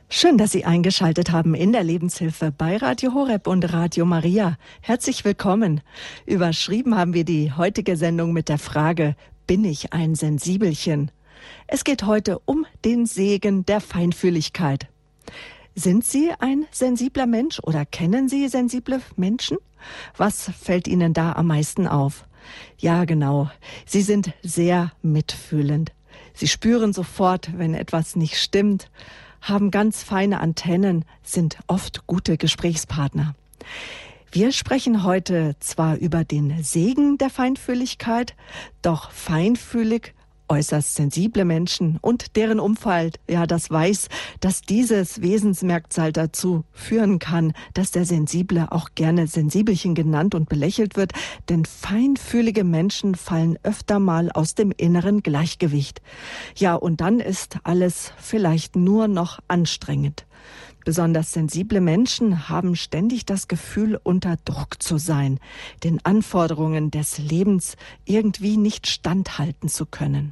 Schön, dass Sie eingeschaltet haben in der Lebenshilfe bei Radio Horeb und Radio Maria. Herzlich willkommen. Überschrieben haben wir die heutige Sendung mit der Frage: Bin ich ein Sensibelchen? Es geht heute um den Segen der Feinfühligkeit. Sind Sie ein sensibler Mensch oder kennen Sie sensible Menschen? Was fällt Ihnen da am meisten auf? Ja, genau. Sie sind sehr mitfühlend. Sie spüren sofort, wenn etwas nicht stimmt, haben ganz feine Antennen, sind oft gute Gesprächspartner. Wir sprechen heute zwar über den Segen der Feinfühligkeit, doch feinfühlig, äußerst sensible Menschen und deren Umfeld, ja, das weiß, dass dieses Wesensmerkmal dazu führen kann, dass der Sensible auch gerne Sensibelchen genannt und belächelt wird, denn feinfühlige Menschen fallen öfter mal aus dem inneren Gleichgewicht. Ja, und dann ist alles vielleicht nur noch anstrengend. Besonders sensible Menschen haben ständig das Gefühl, unter Druck zu sein, den Anforderungen des Lebens irgendwie nicht standhalten zu können.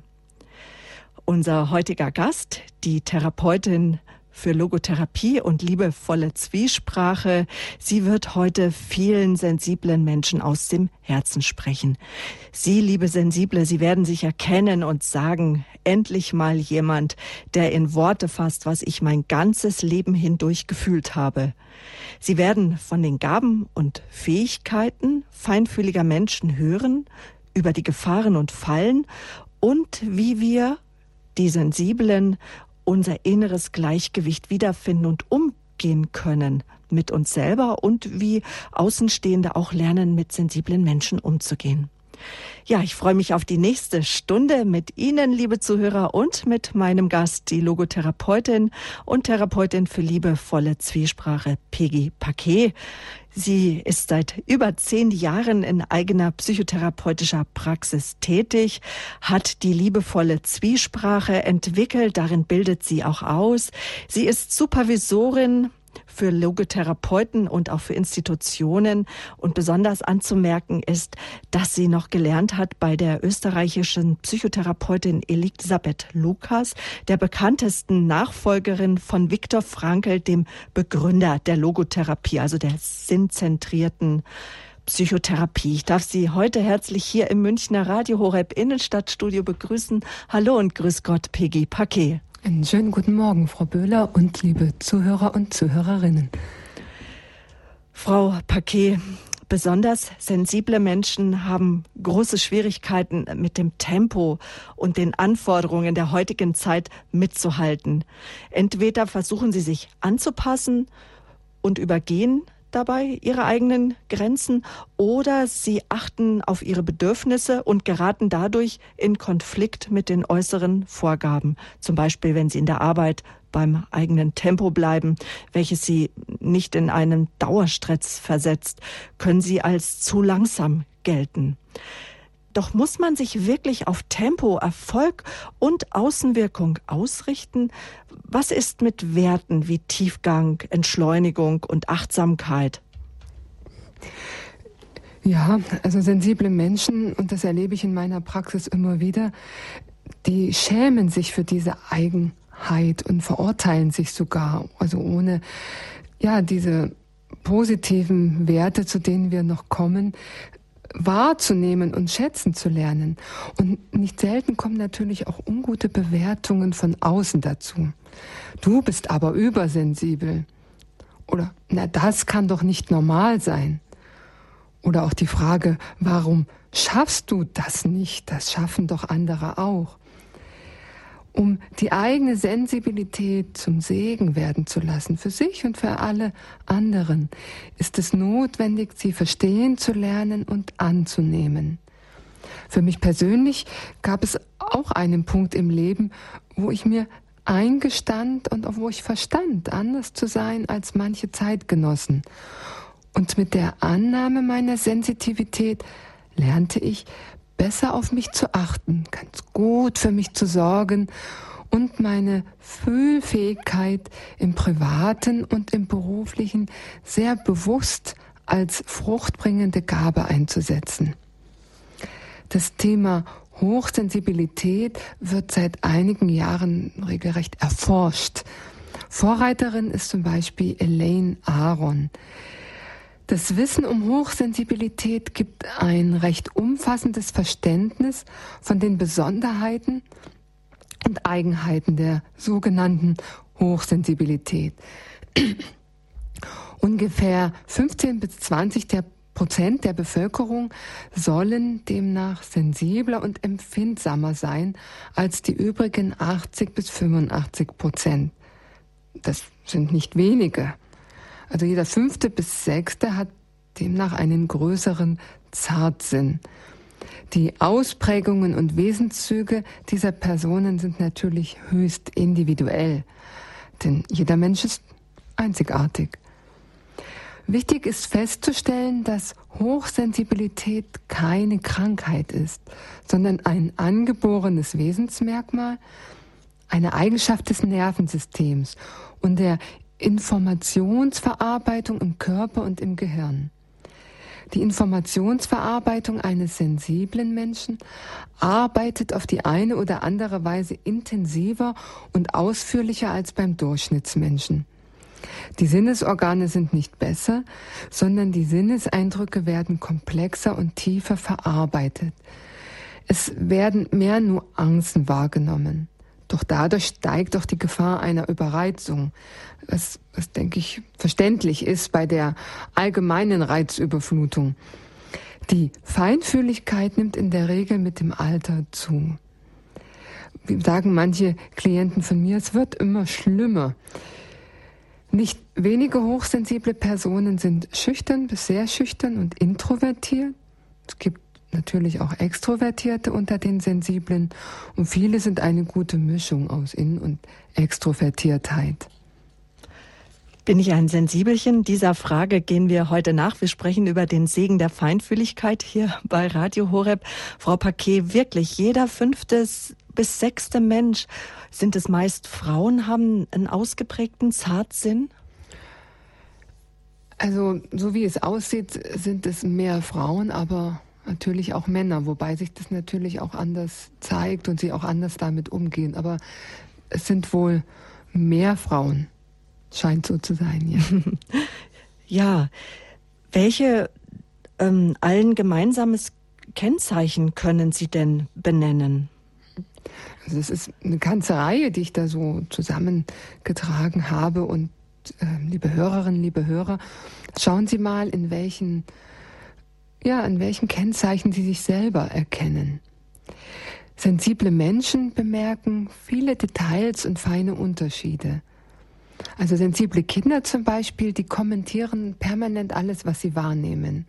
Unser heutiger Gast, die Therapeutin für Logotherapie und liebevolle Zwiesprache, sie wird heute vielen sensiblen Menschen aus dem Herzen sprechen. Sie, liebe Sensible, Sie werden sich erkennen und sagen, endlich mal jemand, der in Worte fasst, was ich mein ganzes Leben hindurch gefühlt habe. Sie werden von den Gaben und Fähigkeiten feinfühliger Menschen hören, über die Gefahren und Fallen und wie wir, die Sensiblen, unser inneres Gleichgewicht wiederfinden und umgehen können mit uns selber und wie Außenstehende auch lernen, mit sensiblen Menschen umzugehen. Ja, ich freue mich auf die nächste Stunde mit Ihnen, liebe Zuhörer, und mit meinem Gast, die Logotherapeutin und Therapeutin für liebevolle Zwiesprache, Peggy Paquet. Sie ist seit über 10 Jahren in eigener psychotherapeutischer Praxis tätig, hat die liebevolle Zwiesprache entwickelt, darin bildet sie auch aus. Sie ist Supervisorin für Logotherapeuten und auch für Institutionen. Und besonders anzumerken ist, dass sie noch gelernt hat bei der österreichischen Psychotherapeutin Elisabeth Lukas, der bekanntesten Nachfolgerin von Viktor Frankl, dem Begründer der Logotherapie, also der sinnzentrierten Psychotherapie. Ich darf Sie heute herzlich hier im Münchner Radio Horeb Innenstadtstudio begrüßen. Hallo und grüß Gott, Peggy Paquet. Einen schönen guten Morgen, Frau Böhler und liebe Zuhörer und Zuhörerinnen. Frau Paquet, besonders sensible Menschen haben große Schwierigkeiten mit dem Tempo und den Anforderungen der heutigen Zeit mitzuhalten. Entweder versuchen sie sich anzupassen und übergehen dabei ihre eigenen Grenzen oder sie achten auf ihre Bedürfnisse und geraten dadurch in Konflikt mit den äußeren Vorgaben. Zum Beispiel, wenn sie in der Arbeit beim eigenen Tempo bleiben, welches sie nicht in einen Dauerstress versetzt, können sie als zu langsam gelten. Doch muss man sich wirklich auf Tempo, Erfolg und Außenwirkung ausrichten? Was ist mit Werten wie Tiefgang, Entschleunigung und Achtsamkeit? Ja, also sensible Menschen, und das erlebe ich in meiner Praxis immer wieder, die schämen sich für diese Eigenheit und verurteilen sich sogar, also ohne diese positiven Werte, zu denen wir noch kommen, wahrzunehmen und schätzen zu lernen. Und nicht selten kommen natürlich auch ungute Bewertungen von außen dazu. Du bist aber übersensibel. Oder, das kann doch nicht normal sein. Oder auch die Frage, warum schaffst du das nicht? Das schaffen doch andere auch. Um die eigene Sensibilität zum Segen werden zu lassen, für sich und für alle anderen, ist es notwendig, sie verstehen zu lernen und anzunehmen. Für mich persönlich gab es auch einen Punkt im Leben, wo ich mir eingestand und auch wo ich verstand, anders zu sein als manche Zeitgenossen. Und mit der Annahme meiner Sensitivität lernte ich, besser auf mich zu achten, ganz gut für mich zu sorgen und meine Fühlfähigkeit im Privaten und im Beruflichen sehr bewusst als fruchtbringende Gabe einzusetzen. Das Thema Hochsensibilität wird seit einigen Jahren regelrecht erforscht. Vorreiterin ist zum Beispiel Elaine Aron. Das Wissen um Hochsensibilität gibt ein recht umfassendes Verständnis von den Besonderheiten und Eigenheiten der sogenannten Hochsensibilität. Ungefähr 15-20% der Bevölkerung sollen demnach sensibler und empfindsamer sein als die übrigen 80-85%. Das sind nicht wenige. Also jeder 5. bis 6. hat demnach einen größeren Zartsinn. Die Ausprägungen und Wesenszüge dieser Personen sind natürlich höchst individuell, denn jeder Mensch ist einzigartig. Wichtig ist festzustellen, dass Hochsensibilität keine Krankheit ist, sondern ein angeborenes Wesensmerkmal, eine Eigenschaft des Nervensystems und der Informationsverarbeitung im Körper und im Gehirn. Die Informationsverarbeitung eines sensiblen Menschen arbeitet auf die eine oder andere Weise intensiver und ausführlicher als beim Durchschnittsmenschen. Die Sinnesorgane sind nicht besser, sondern die Sinneseindrücke werden komplexer und tiefer verarbeitet. Es werden mehr Nuancen wahrgenommen. Doch dadurch steigt auch die Gefahr einer Überreizung, was denke ich, verständlich ist bei der allgemeinen Reizüberflutung. Die Feinfühligkeit nimmt in der Regel mit dem Alter zu. Wie sagen manche Klienten von mir, es wird immer schlimmer. Nicht wenige hochsensible Personen sind schüchtern bis sehr schüchtern und introvertiert. Es gibt natürlich auch Extrovertierte unter den Sensiblen und viele sind eine gute Mischung aus In- und Extrovertiertheit. Bin ich ein Sensibelchen? Dieser Frage gehen wir heute nach. Wir sprechen über den Segen der Feinfühligkeit hier bei Radio Horeb. Frau Paquet, wirklich jeder 5. bis 6. Mensch, sind es meist Frauen, haben einen ausgeprägten Zartsinn? Also so wie es aussieht, sind es mehr Frauen, aber natürlich auch Männer, wobei sich das natürlich auch anders zeigt und sie auch anders damit umgehen. Aber es sind wohl mehr Frauen, scheint so zu sein, ja. Ja, welche allen gemeinsames Kennzeichen können Sie denn benennen? Also es ist eine ganze Reihe, die ich da so zusammengetragen habe. Und liebe Hörerinnen, liebe Hörer, schauen Sie mal, in welchen Kennzeichen Sie sich selber erkennen. Sensible Menschen bemerken viele Details und feine Unterschiede. Also sensible Kinder zum Beispiel, die kommentieren permanent alles, was sie wahrnehmen.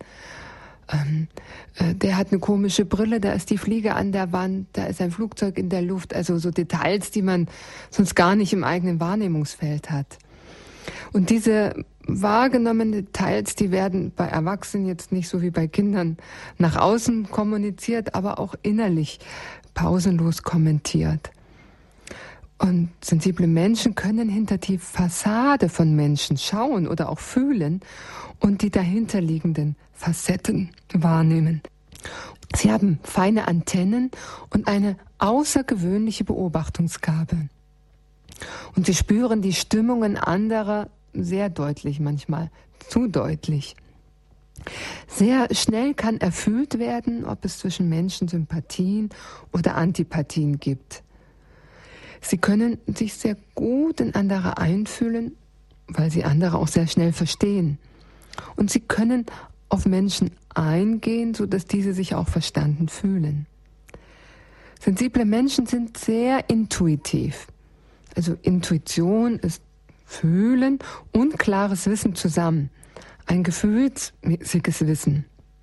Der hat eine komische Brille, da ist die Fliege an der Wand, da ist ein Flugzeug in der Luft. Also so Details, die man sonst gar nicht im eigenen Wahrnehmungsfeld hat. Und diese wahrgenommenen Details, die werden bei Erwachsenen jetzt nicht so wie bei Kindern nach außen kommuniziert, aber auch innerlich pausenlos kommentiert. Und sensible Menschen können hinter die Fassade von Menschen schauen oder auch fühlen und die dahinterliegenden Facetten wahrnehmen. Sie haben feine Antennen und eine außergewöhnliche Beobachtungsgabe. Und sie spüren die Stimmungen anderer sehr deutlich, manchmal zu deutlich. Sehr schnell kann erfüllt werden, ob es zwischen Menschen Sympathien oder Antipathien gibt. Sie können sich sehr gut in andere einfühlen, weil sie andere auch sehr schnell verstehen. Und sie können auf Menschen eingehen, sodass diese sich auch verstanden fühlen. Sensible Menschen sind sehr intuitiv. Also Intuition ist Fühlen und klares Wissen zusammen. Ein gefühlsmäßiges Wissen.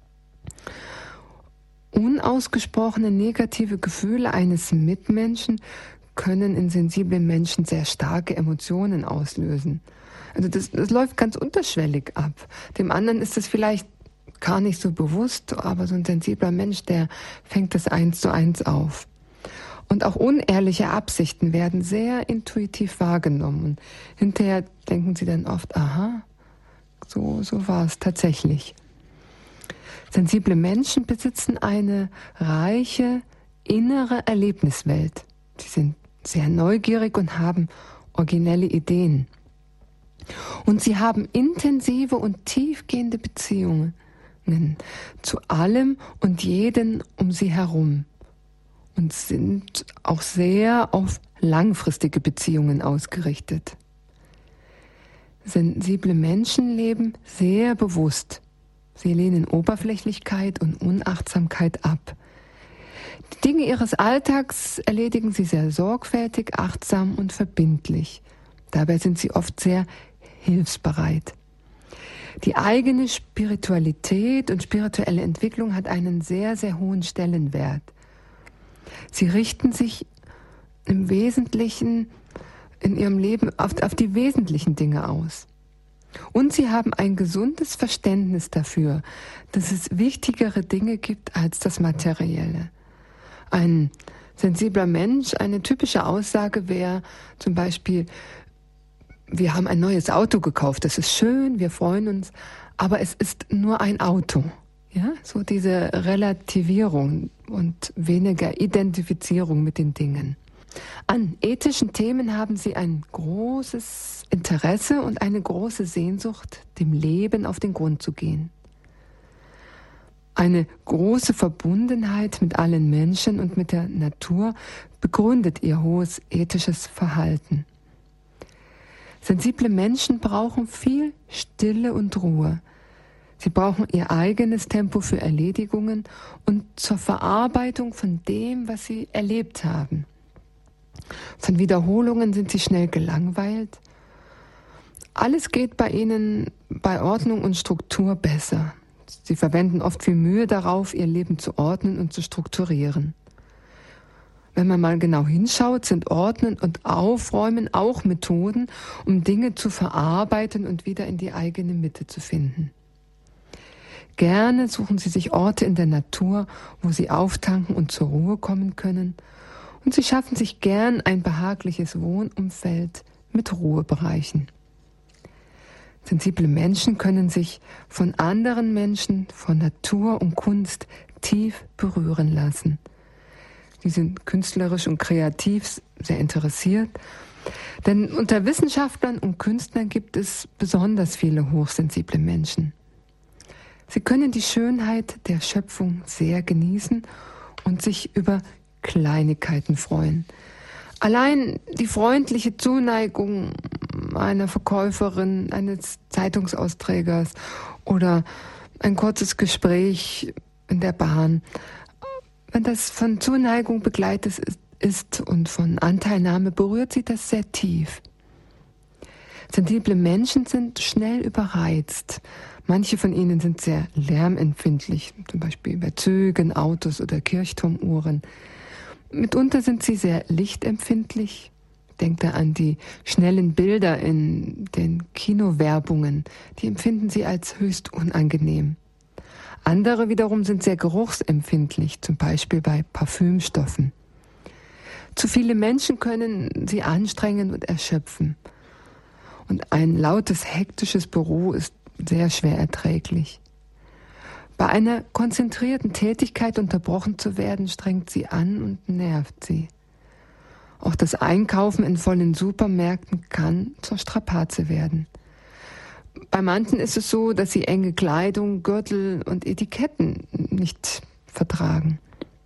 Unausgesprochene negative Gefühle eines Mitmenschen können in sensiblen Menschen sehr starke Emotionen auslösen. Also das läuft ganz unterschwellig ab. Dem anderen ist es vielleicht gar nicht so bewusst, aber so ein sensibler Mensch, der fängt das 1:1 auf. Und auch unehrliche Absichten werden sehr intuitiv wahrgenommen. Und hinterher denken sie dann oft, aha, so war es tatsächlich. Sensible Menschen besitzen eine reiche innere Erlebniswelt. Sie sind sehr neugierig und haben originelle Ideen. Und sie haben intensive und tiefgehende Beziehungen zu allem und jeden um sie herum und sind auch sehr auf langfristige Beziehungen ausgerichtet. Sensible Menschen leben sehr bewusst. Sie lehnen Oberflächlichkeit und Unachtsamkeit ab. Die Dinge ihres Alltags erledigen sie sehr sorgfältig, achtsam und verbindlich. Dabei sind sie oft sehr hilfsbereit. Die eigene Spiritualität und spirituelle Entwicklung hat einen sehr, sehr hohen Stellenwert. Sie richten sich im Wesentlichen in ihrem Leben auf die wesentlichen Dinge aus. Und sie haben ein gesundes Verständnis dafür, dass es wichtigere Dinge gibt als das Materielle. Ein sensibler Mensch, eine typische Aussage wäre zum Beispiel: Wir haben ein neues Auto gekauft, das ist schön, wir freuen uns, aber es ist nur ein Auto. Ja, so diese Relativierung und weniger Identifizierung mit den Dingen. An ethischen Themen haben sie ein großes Interesse und eine große Sehnsucht, dem Leben auf den Grund zu gehen. Eine große Verbundenheit mit allen Menschen und mit der Natur begründet ihr hohes ethisches Verhalten. Sensible Menschen brauchen viel Stille und Ruhe. Sie brauchen ihr eigenes Tempo für Erledigungen und zur Verarbeitung von dem, was sie erlebt haben. Von Wiederholungen sind sie schnell gelangweilt. Alles geht bei ihnen bei Ordnung und Struktur besser. Sie verwenden oft viel Mühe darauf, ihr Leben zu ordnen und zu strukturieren. Wenn man mal genau hinschaut, sind Ordnen und Aufräumen auch Methoden, um Dinge zu verarbeiten und wieder in die eigene Mitte zu finden. Gerne suchen sie sich Orte in der Natur, wo sie auftanken und zur Ruhe kommen können. Und sie schaffen sich gern ein behagliches Wohnumfeld mit Ruhebereichen. Sensible Menschen können sich von anderen Menschen, von Natur und Kunst tief berühren lassen. Sie sind künstlerisch und kreativ sehr interessiert, denn unter Wissenschaftlern und Künstlern gibt es besonders viele hochsensible Menschen. Sie können die Schönheit der Schöpfung sehr genießen und sich über Kleinigkeiten freuen. Allein die freundliche Zuneigung einer Verkäuferin, eines Zeitungsausträgers oder ein kurzes Gespräch in der Bahn, wenn das von Zuneigung begleitet ist und von Anteilnahme, berührt sie das sehr tief. Sensible Menschen sind schnell überreizt. Manche von ihnen sind sehr lärmempfindlich, zum Beispiel bei Zügen, Autos oder Kirchturmuhren. Mitunter sind sie sehr lichtempfindlich. Denkt da an die schnellen Bilder in den Kinowerbungen. Die empfinden sie als höchst unangenehm. Andere wiederum sind sehr geruchsempfindlich, zum Beispiel bei Parfümstoffen. Zu viele Menschen können sie anstrengen und erschöpfen. Und ein lautes, hektisches Büro ist sehr schwer erträglich. Bei einer konzentrierten Tätigkeit unterbrochen zu werden, strengt sie an und nervt sie. Auch das Einkaufen in vollen Supermärkten kann zur Strapaze werden. Bei manchen ist es so, dass sie enge Kleidung, Gürtel und Etiketten nicht vertragen.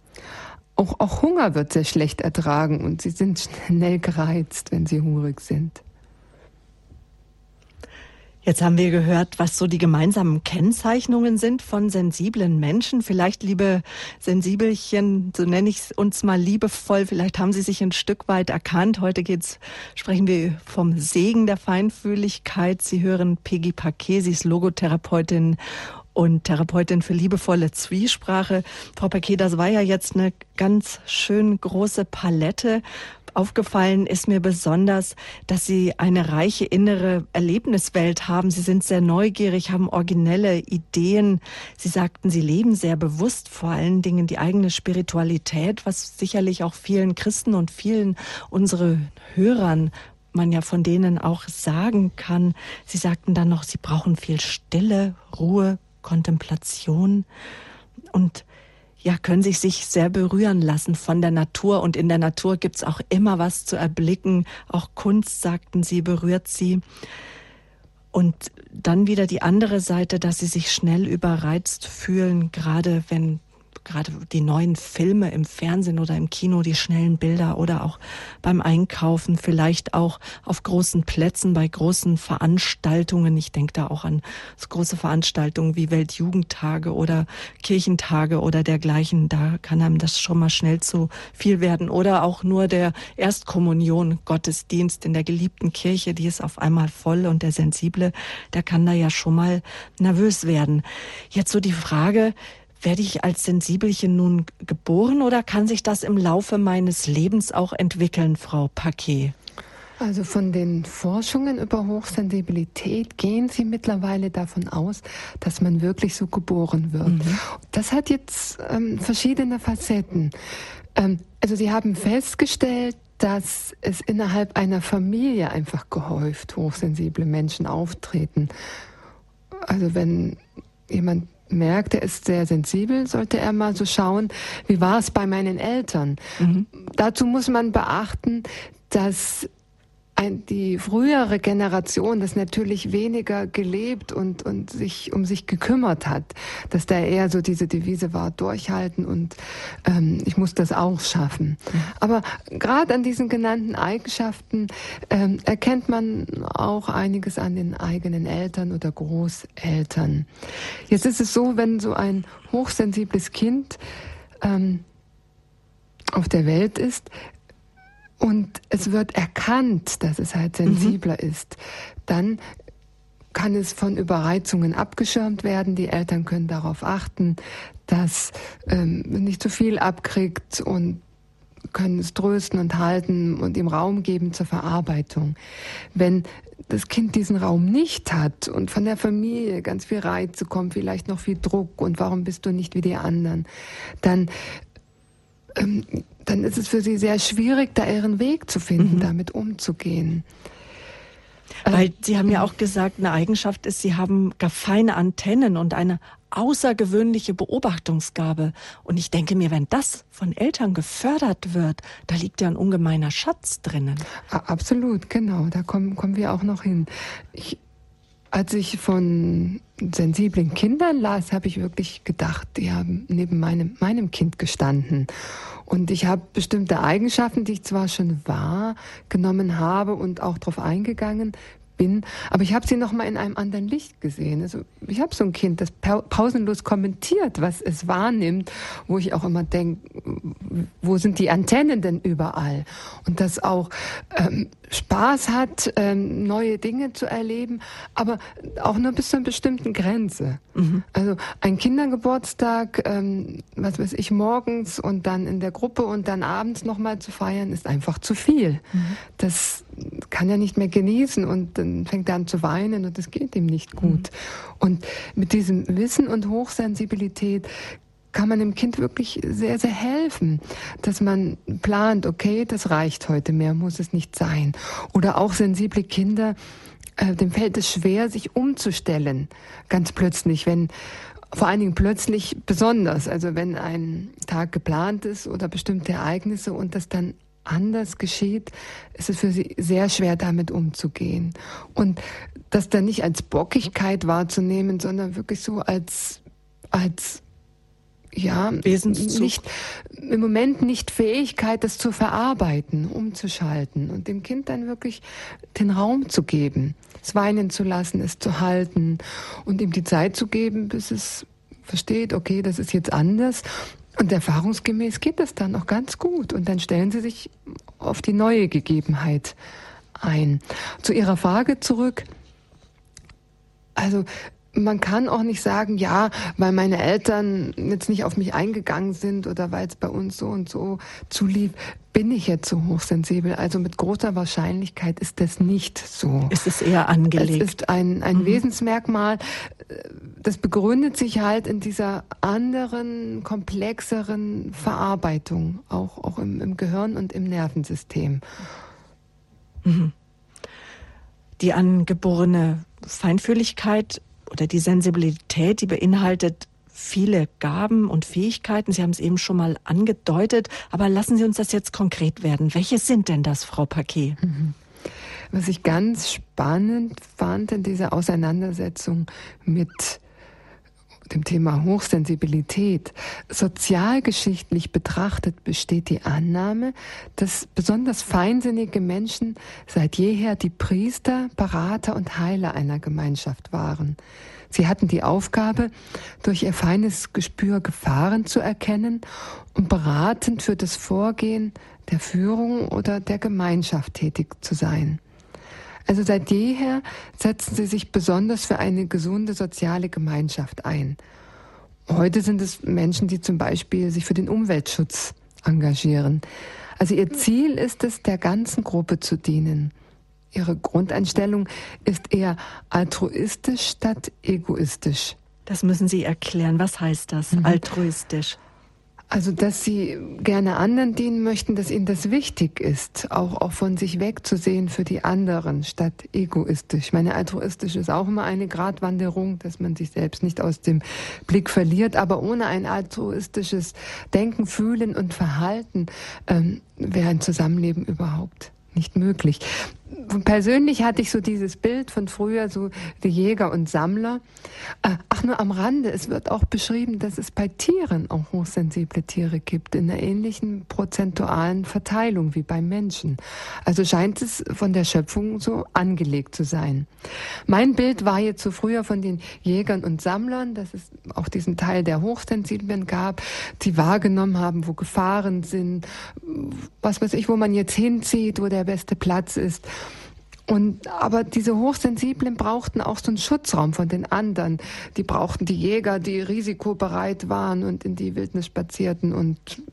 Auch Hunger wird sehr schlecht ertragen und sie sind schnell gereizt, wenn sie hungrig sind. Jetzt haben wir gehört, was so die gemeinsamen Kennzeichnungen sind von sensiblen Menschen. Vielleicht, liebe Sensibelchen, so nenne ich uns mal liebevoll, vielleicht haben Sie sich ein Stück weit erkannt. Heute sprechen wir vom Segen der Feinfühligkeit. Sie hören Peggy Paquet, sie ist Logotherapeutin und Therapeutin für liebevolle Zwiesprache. Frau Paquet, das war ja jetzt eine ganz schön große Palette. Aufgefallen ist mir besonders, dass Sie eine reiche innere Erlebniswelt haben. Sie sind sehr neugierig, haben originelle Ideen. Sie sagten, Sie leben sehr bewusst vor allen Dingen die eigene Spiritualität, was sicherlich auch vielen Christen und vielen unserer Hörern man ja von denen auch sagen kann. Sie sagten dann noch, Sie brauchen viel Stille, Ruhe, Kontemplation. Und ja, können sich sehr berühren lassen von der Natur. Und in der Natur gibt's auch immer was zu erblicken. Auch Kunst, sagten Sie, berührt Sie. Und dann wieder die andere Seite, dass Sie sich schnell überreizt fühlen, gerade die neuen Filme im Fernsehen oder im Kino, die schnellen Bilder oder auch beim Einkaufen, vielleicht auch auf großen Plätzen, bei großen Veranstaltungen. Ich denke da auch an so große Veranstaltungen wie Weltjugendtage oder Kirchentage oder dergleichen. Da kann einem das schon mal schnell zu viel werden. Oder auch nur der Erstkommunion, Gottesdienst in der geliebten Kirche, die ist auf einmal voll und der Sensible, der kann da ja schon mal nervös werden. Jetzt so die Frage: Werde ich als Sensibelchen nun geboren oder kann sich das im Laufe meines Lebens auch entwickeln, Frau Paquet? Also von den Forschungen über Hochsensibilität gehen Sie mittlerweile davon aus, dass man wirklich so geboren wird. Das hat jetzt verschiedene Facetten. Also Sie haben festgestellt, dass es innerhalb einer Familie einfach gehäuft hochsensible Menschen auftreten. Also wenn jemand merkt, er ist sehr sensibel, sollte er mal so schauen, wie war es bei meinen Eltern. Dazu muss man beachten, dass die frühere Generation das natürlich weniger gelebt und sich um sich gekümmert hat, dass da eher so diese Devise war, durchhalten und ich muss das auch schaffen. Aber gerade an diesen genannten Eigenschaften erkennt man auch einiges an den eigenen Eltern oder Großeltern. Jetzt ist es so, wenn so ein hochsensibles Kind auf der Welt ist, und es wird erkannt, dass es halt sensibler ist, dann kann es von Überreizungen abgeschirmt werden. Die Eltern können darauf achten, dass nicht zu viel abkriegt und können es trösten und halten und ihm Raum geben zur Verarbeitung. Wenn das Kind diesen Raum nicht hat und von der Familie ganz viel Reize kommt, vielleicht noch viel Druck und warum bist du nicht wie die anderen, dann ist es für sie sehr schwierig, da ihren Weg zu finden, damit umzugehen. Weil Sie haben ja auch gesagt, eine Eigenschaft ist, Sie haben gar feine Antennen und eine außergewöhnliche Beobachtungsgabe. Und ich denke mir, wenn das von Eltern gefördert wird, da liegt ja ein ungemeiner Schatz drinnen. Absolut, genau, da kommen wir auch noch hin. Als ich von sensiblen Kindern las, habe ich wirklich gedacht, die haben neben meinem Kind gestanden. Und ich habe bestimmte Eigenschaften, die ich zwar schon wahrgenommen habe und auch darauf eingegangen bin, aber ich habe sie noch mal in einem anderen Licht gesehen. Also ich habe so ein Kind, das pausenlos kommentiert, was es wahrnimmt, wo ich auch immer denke, wo sind die Antennen denn überall? Und das auch Spaß hat, neue Dinge zu erleben, aber auch nur bis zu einer bestimmten Grenze. Also ein Kindergeburtstag, was weiß ich, morgens und dann in der Gruppe und dann abends nochmal zu feiern, ist einfach zu viel. Das kann er nicht mehr genießen und dann fängt er an zu weinen und das geht ihm nicht gut. Und mit diesem Wissen und Hochsensibilität kann man dem Kind wirklich sehr, sehr helfen, dass man plant, okay, das reicht heute, mehr muss es nicht sein. Oder auch sensible Kinder, dem fällt es schwer, sich umzustellen, ganz plötzlich, vor allen Dingen plötzlich besonders, also wenn ein Tag geplant ist oder bestimmte Ereignisse und das dann anders geschieht, ist es für sie sehr schwer, damit umzugehen. Und das dann nicht als Bockigkeit wahrzunehmen, sondern wirklich so als Wesenszug. Im Moment nicht Fähigkeit, das zu verarbeiten, umzuschalten und dem Kind dann wirklich den Raum zu geben, es weinen zu lassen, es zu halten und ihm die Zeit zu geben, bis es versteht, okay, das ist jetzt anders. Und erfahrungsgemäß geht das dann auch ganz gut. Und dann stellen sie sich auf die neue Gegebenheit ein. Zu Ihrer Frage zurück. Also man kann auch nicht sagen, ja, weil meine Eltern jetzt nicht auf mich eingegangen sind oder weil es bei uns so und so zulief, bin ich jetzt so hochsensibel. Also mit großer Wahrscheinlichkeit ist das nicht so. Ist es eher angelegt? Es ist ein Wesensmerkmal, das begründet sich halt in dieser anderen, komplexeren Verarbeitung, auch im Gehirn und im Nervensystem. Die angeborene Feinfühligkeit oder die Sensibilität, die beinhaltet viele Gaben und Fähigkeiten. Sie haben es eben schon mal angedeutet, aber lassen Sie uns das jetzt konkret werden. Welche sind denn das, Frau Paquet? Was ich ganz spannend fand in dieser Auseinandersetzung mit dem Thema Hochsensibilität. Sozialgeschichtlich betrachtet besteht die Annahme, dass besonders feinsinnige Menschen seit jeher die Priester, Berater und Heiler einer Gemeinschaft waren. Sie hatten die Aufgabe, durch ihr feines Gespür Gefahren zu erkennen und beratend für das Vorgehen der Führung oder der Gemeinschaft tätig zu sein. Also seit jeher setzen sie sich besonders für eine gesunde soziale Gemeinschaft ein. Heute sind es Menschen, die zum Beispiel sich für den Umweltschutz engagieren. Also ihr Ziel ist es, der ganzen Gruppe zu dienen. Ihre Grundeinstellung ist eher altruistisch statt egoistisch. Das müssen Sie erklären. Was heißt das, altruistisch? Also, dass sie gerne anderen dienen möchten, dass ihnen das wichtig ist, auch von sich wegzusehen für die anderen, statt egoistisch. Ich meine, altruistisch ist auch immer eine Gratwanderung, dass man sich selbst nicht aus dem Blick verliert, aber ohne ein altruistisches Denken, Fühlen und Verhalten wäre ein Zusammenleben überhaupt nicht möglich. Persönlich hatte ich so dieses Bild von früher, so die Jäger und Sammler. Ach, nur am Rande, es wird auch beschrieben, dass es bei Tieren auch hochsensible Tiere gibt, in einer ähnlichen prozentualen Verteilung wie beim Menschen. Also scheint es von der Schöpfung so angelegt zu sein. Mein Bild war jetzt so früher von den Jägern und Sammlern, dass es auch diesen Teil der Hochsensiblen gab, die wahrgenommen haben, wo Gefahren sind, was weiß ich, wo man jetzt hinzieht, wo der beste Platz ist. Aber diese Hochsensiblen brauchten auch so einen Schutzraum von den anderen. Die brauchten die Jäger, die risikobereit waren und in die Wildnis spazierten und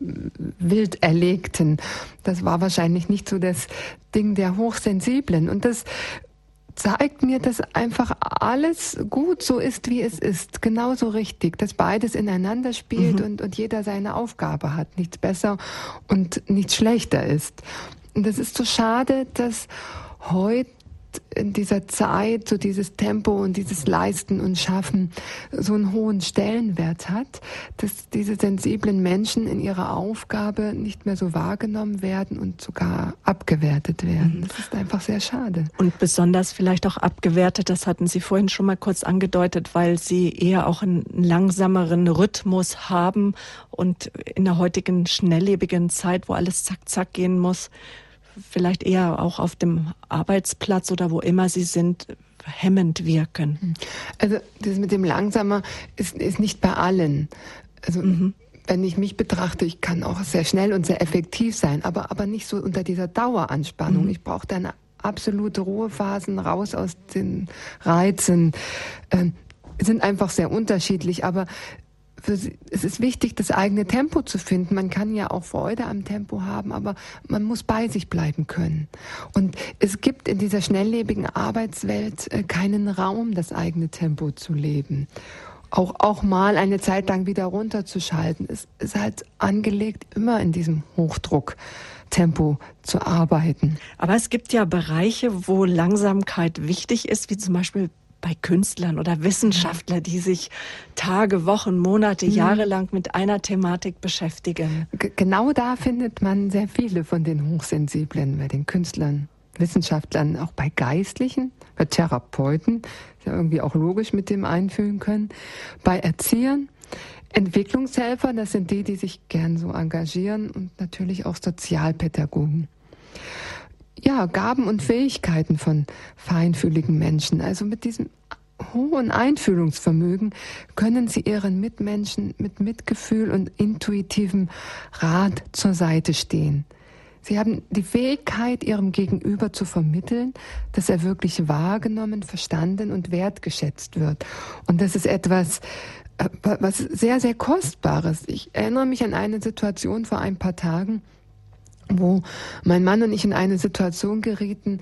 wild erlegten. Das war wahrscheinlich nicht so das Ding der Hochsensiblen. Und das zeigt mir, dass einfach alles gut so ist, wie es ist. Genauso richtig, dass beides ineinander spielt und jeder seine Aufgabe hat. Nichts besser und nichts schlechter ist. Und das ist so schade, dass heute in dieser Zeit so dieses Tempo und dieses Leisten und Schaffen so einen hohen Stellenwert hat, dass diese sensiblen Menschen in ihrer Aufgabe nicht mehr so wahrgenommen werden und sogar abgewertet werden. Das ist einfach sehr schade. Und besonders vielleicht auch abgewertet, das hatten Sie vorhin schon mal kurz angedeutet, weil sie eher auch einen langsameren Rhythmus haben und in der heutigen schnelllebigen Zeit, wo alles zack, zack gehen muss, vielleicht eher auch auf dem Arbeitsplatz oder wo immer sie sind, hemmend wirken. Also das mit dem Langsamer ist nicht bei allen. Also wenn ich mich betrachte, ich kann auch sehr schnell und sehr effektiv sein, aber nicht so unter dieser Daueranspannung. Ich brauche dann absolute Ruhephasen, raus aus den Reizen. Sind einfach sehr unterschiedlich, aber es ist wichtig, das eigene Tempo zu finden. Man kann ja auch Freude am Tempo haben, aber man muss bei sich bleiben können. Und es gibt in dieser schnelllebigen Arbeitswelt keinen Raum, das eigene Tempo zu leben. Auch mal eine Zeit lang wieder runterzuschalten. Es ist halt angelegt, immer in diesem Hochdrucktempo zu arbeiten. Aber es gibt ja Bereiche, wo Langsamkeit wichtig ist, wie zum Beispiel bei Künstlern oder Wissenschaftlern, die sich Tage, Wochen, Monate, Jahre lang mit einer Thematik beschäftigen. Genau da findet man sehr viele von den Hochsensiblen, bei den Künstlern, Wissenschaftlern, auch bei Geistlichen, bei Therapeuten, ist ja irgendwie auch logisch mit dem einfühlen können, bei Erziehern, Entwicklungshelfer, das sind die sich gern so engagieren, und natürlich auch Sozialpädagogen. Ja, Gaben und Fähigkeiten von feinfühligen Menschen. Also mit diesem hohen Einfühlungsvermögen können sie ihren Mitmenschen mit Mitgefühl und intuitivem Rat zur Seite stehen. Sie haben die Fähigkeit, ihrem Gegenüber zu vermitteln, dass er wirklich wahrgenommen, verstanden und wertgeschätzt wird. Und das ist etwas, was sehr, sehr Kostbares. Ich erinnere mich an eine Situation vor ein paar Tagen, wo mein Mann und ich in eine Situation gerieten,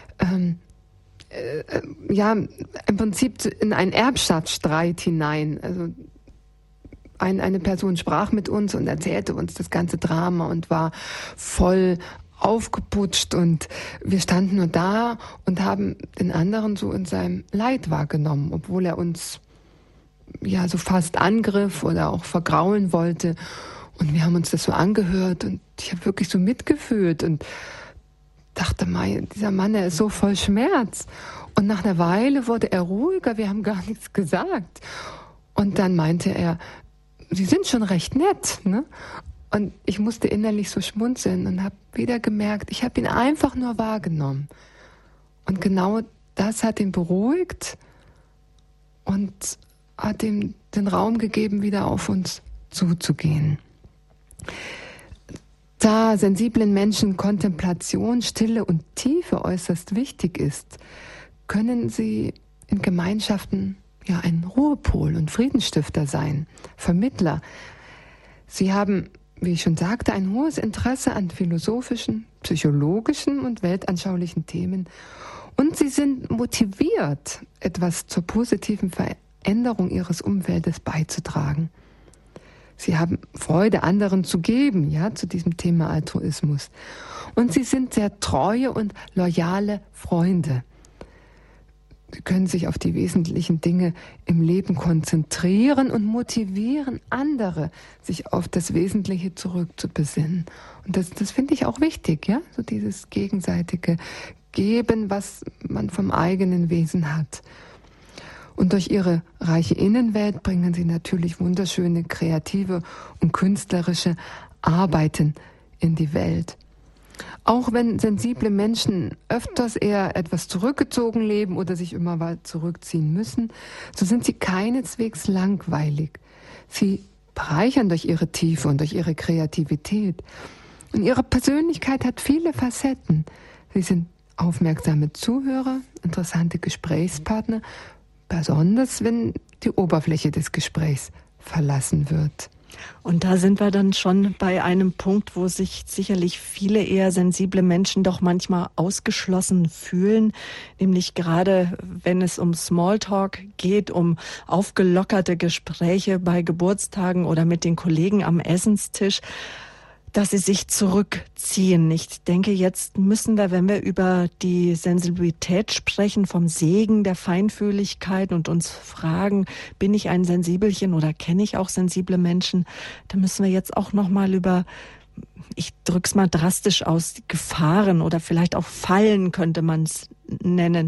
im Prinzip in einen Erbschaftsstreit hinein. Also eine Person sprach mit uns und erzählte uns das ganze Drama und war voll aufgeputscht, und wir standen nur da und haben den anderen so in seinem Leid wahrgenommen, obwohl er uns ja so fast angriff oder auch vergraulen wollte. Und wir haben uns das so angehört und ich habe wirklich so mitgefühlt und dachte, dieser Mann, er ist so voll Schmerz. Und nach einer Weile wurde er ruhiger, wir haben gar nichts gesagt. Und dann meinte er, Sie sind schon recht nett, ne? Und ich musste innerlich so schmunzeln und habe wieder gemerkt, ich habe ihn einfach nur wahrgenommen. Und genau das hat ihn beruhigt und hat ihm den Raum gegeben, wieder auf uns zuzugehen. Da sensiblen Menschen Kontemplation, Stille und Tiefe äußerst wichtig ist, können sie in Gemeinschaften ja ein Ruhepol und Friedensstifter sein, Vermittler. Sie haben, wie ich schon sagte, ein hohes Interesse an philosophischen, psychologischen und weltanschaulichen Themen. Und sie sind motiviert, etwas zur positiven Veränderung ihres Umfeldes beizutragen. Sie haben Freude, anderen zu geben, ja, zu diesem Thema Altruismus. Und sie sind sehr treue und loyale Freunde. Sie können sich auf die wesentlichen Dinge im Leben konzentrieren und motivieren andere, sich auf das Wesentliche zurückzubesinnen. Und das finde ich auch wichtig, ja, so dieses gegenseitige Geben, was man vom eigenen Wesen hat. Und durch ihre reiche Innenwelt bringen sie natürlich wunderschöne, kreative und künstlerische Arbeiten in die Welt. Auch wenn sensible Menschen öfters eher etwas zurückgezogen leben oder sich immer weit zurückziehen müssen, so sind sie keineswegs langweilig. Sie bereichern durch ihre Tiefe und durch ihre Kreativität. Und ihre Persönlichkeit hat viele Facetten. Sie sind aufmerksame Zuhörer, interessante Gesprächspartner, besonders wenn die Oberfläche des Gesprächs verlassen wird. Und da sind wir dann schon bei einem Punkt, wo sich sicherlich viele eher sensible Menschen doch manchmal ausgeschlossen fühlen, nämlich gerade wenn es um Smalltalk geht, um aufgelockerte Gespräche bei Geburtstagen oder mit den Kollegen am Essenstisch, dass sie sich zurückziehen. Ich denke, jetzt müssen wir, wenn wir über die Sensibilität sprechen, vom Segen der Feinfühligkeit und uns fragen, bin ich ein Sensibelchen oder kenne ich auch sensible Menschen, da müssen wir jetzt auch nochmal über, ich drück's mal drastisch aus, Gefahren oder vielleicht auch Fallen könnte man es nennen,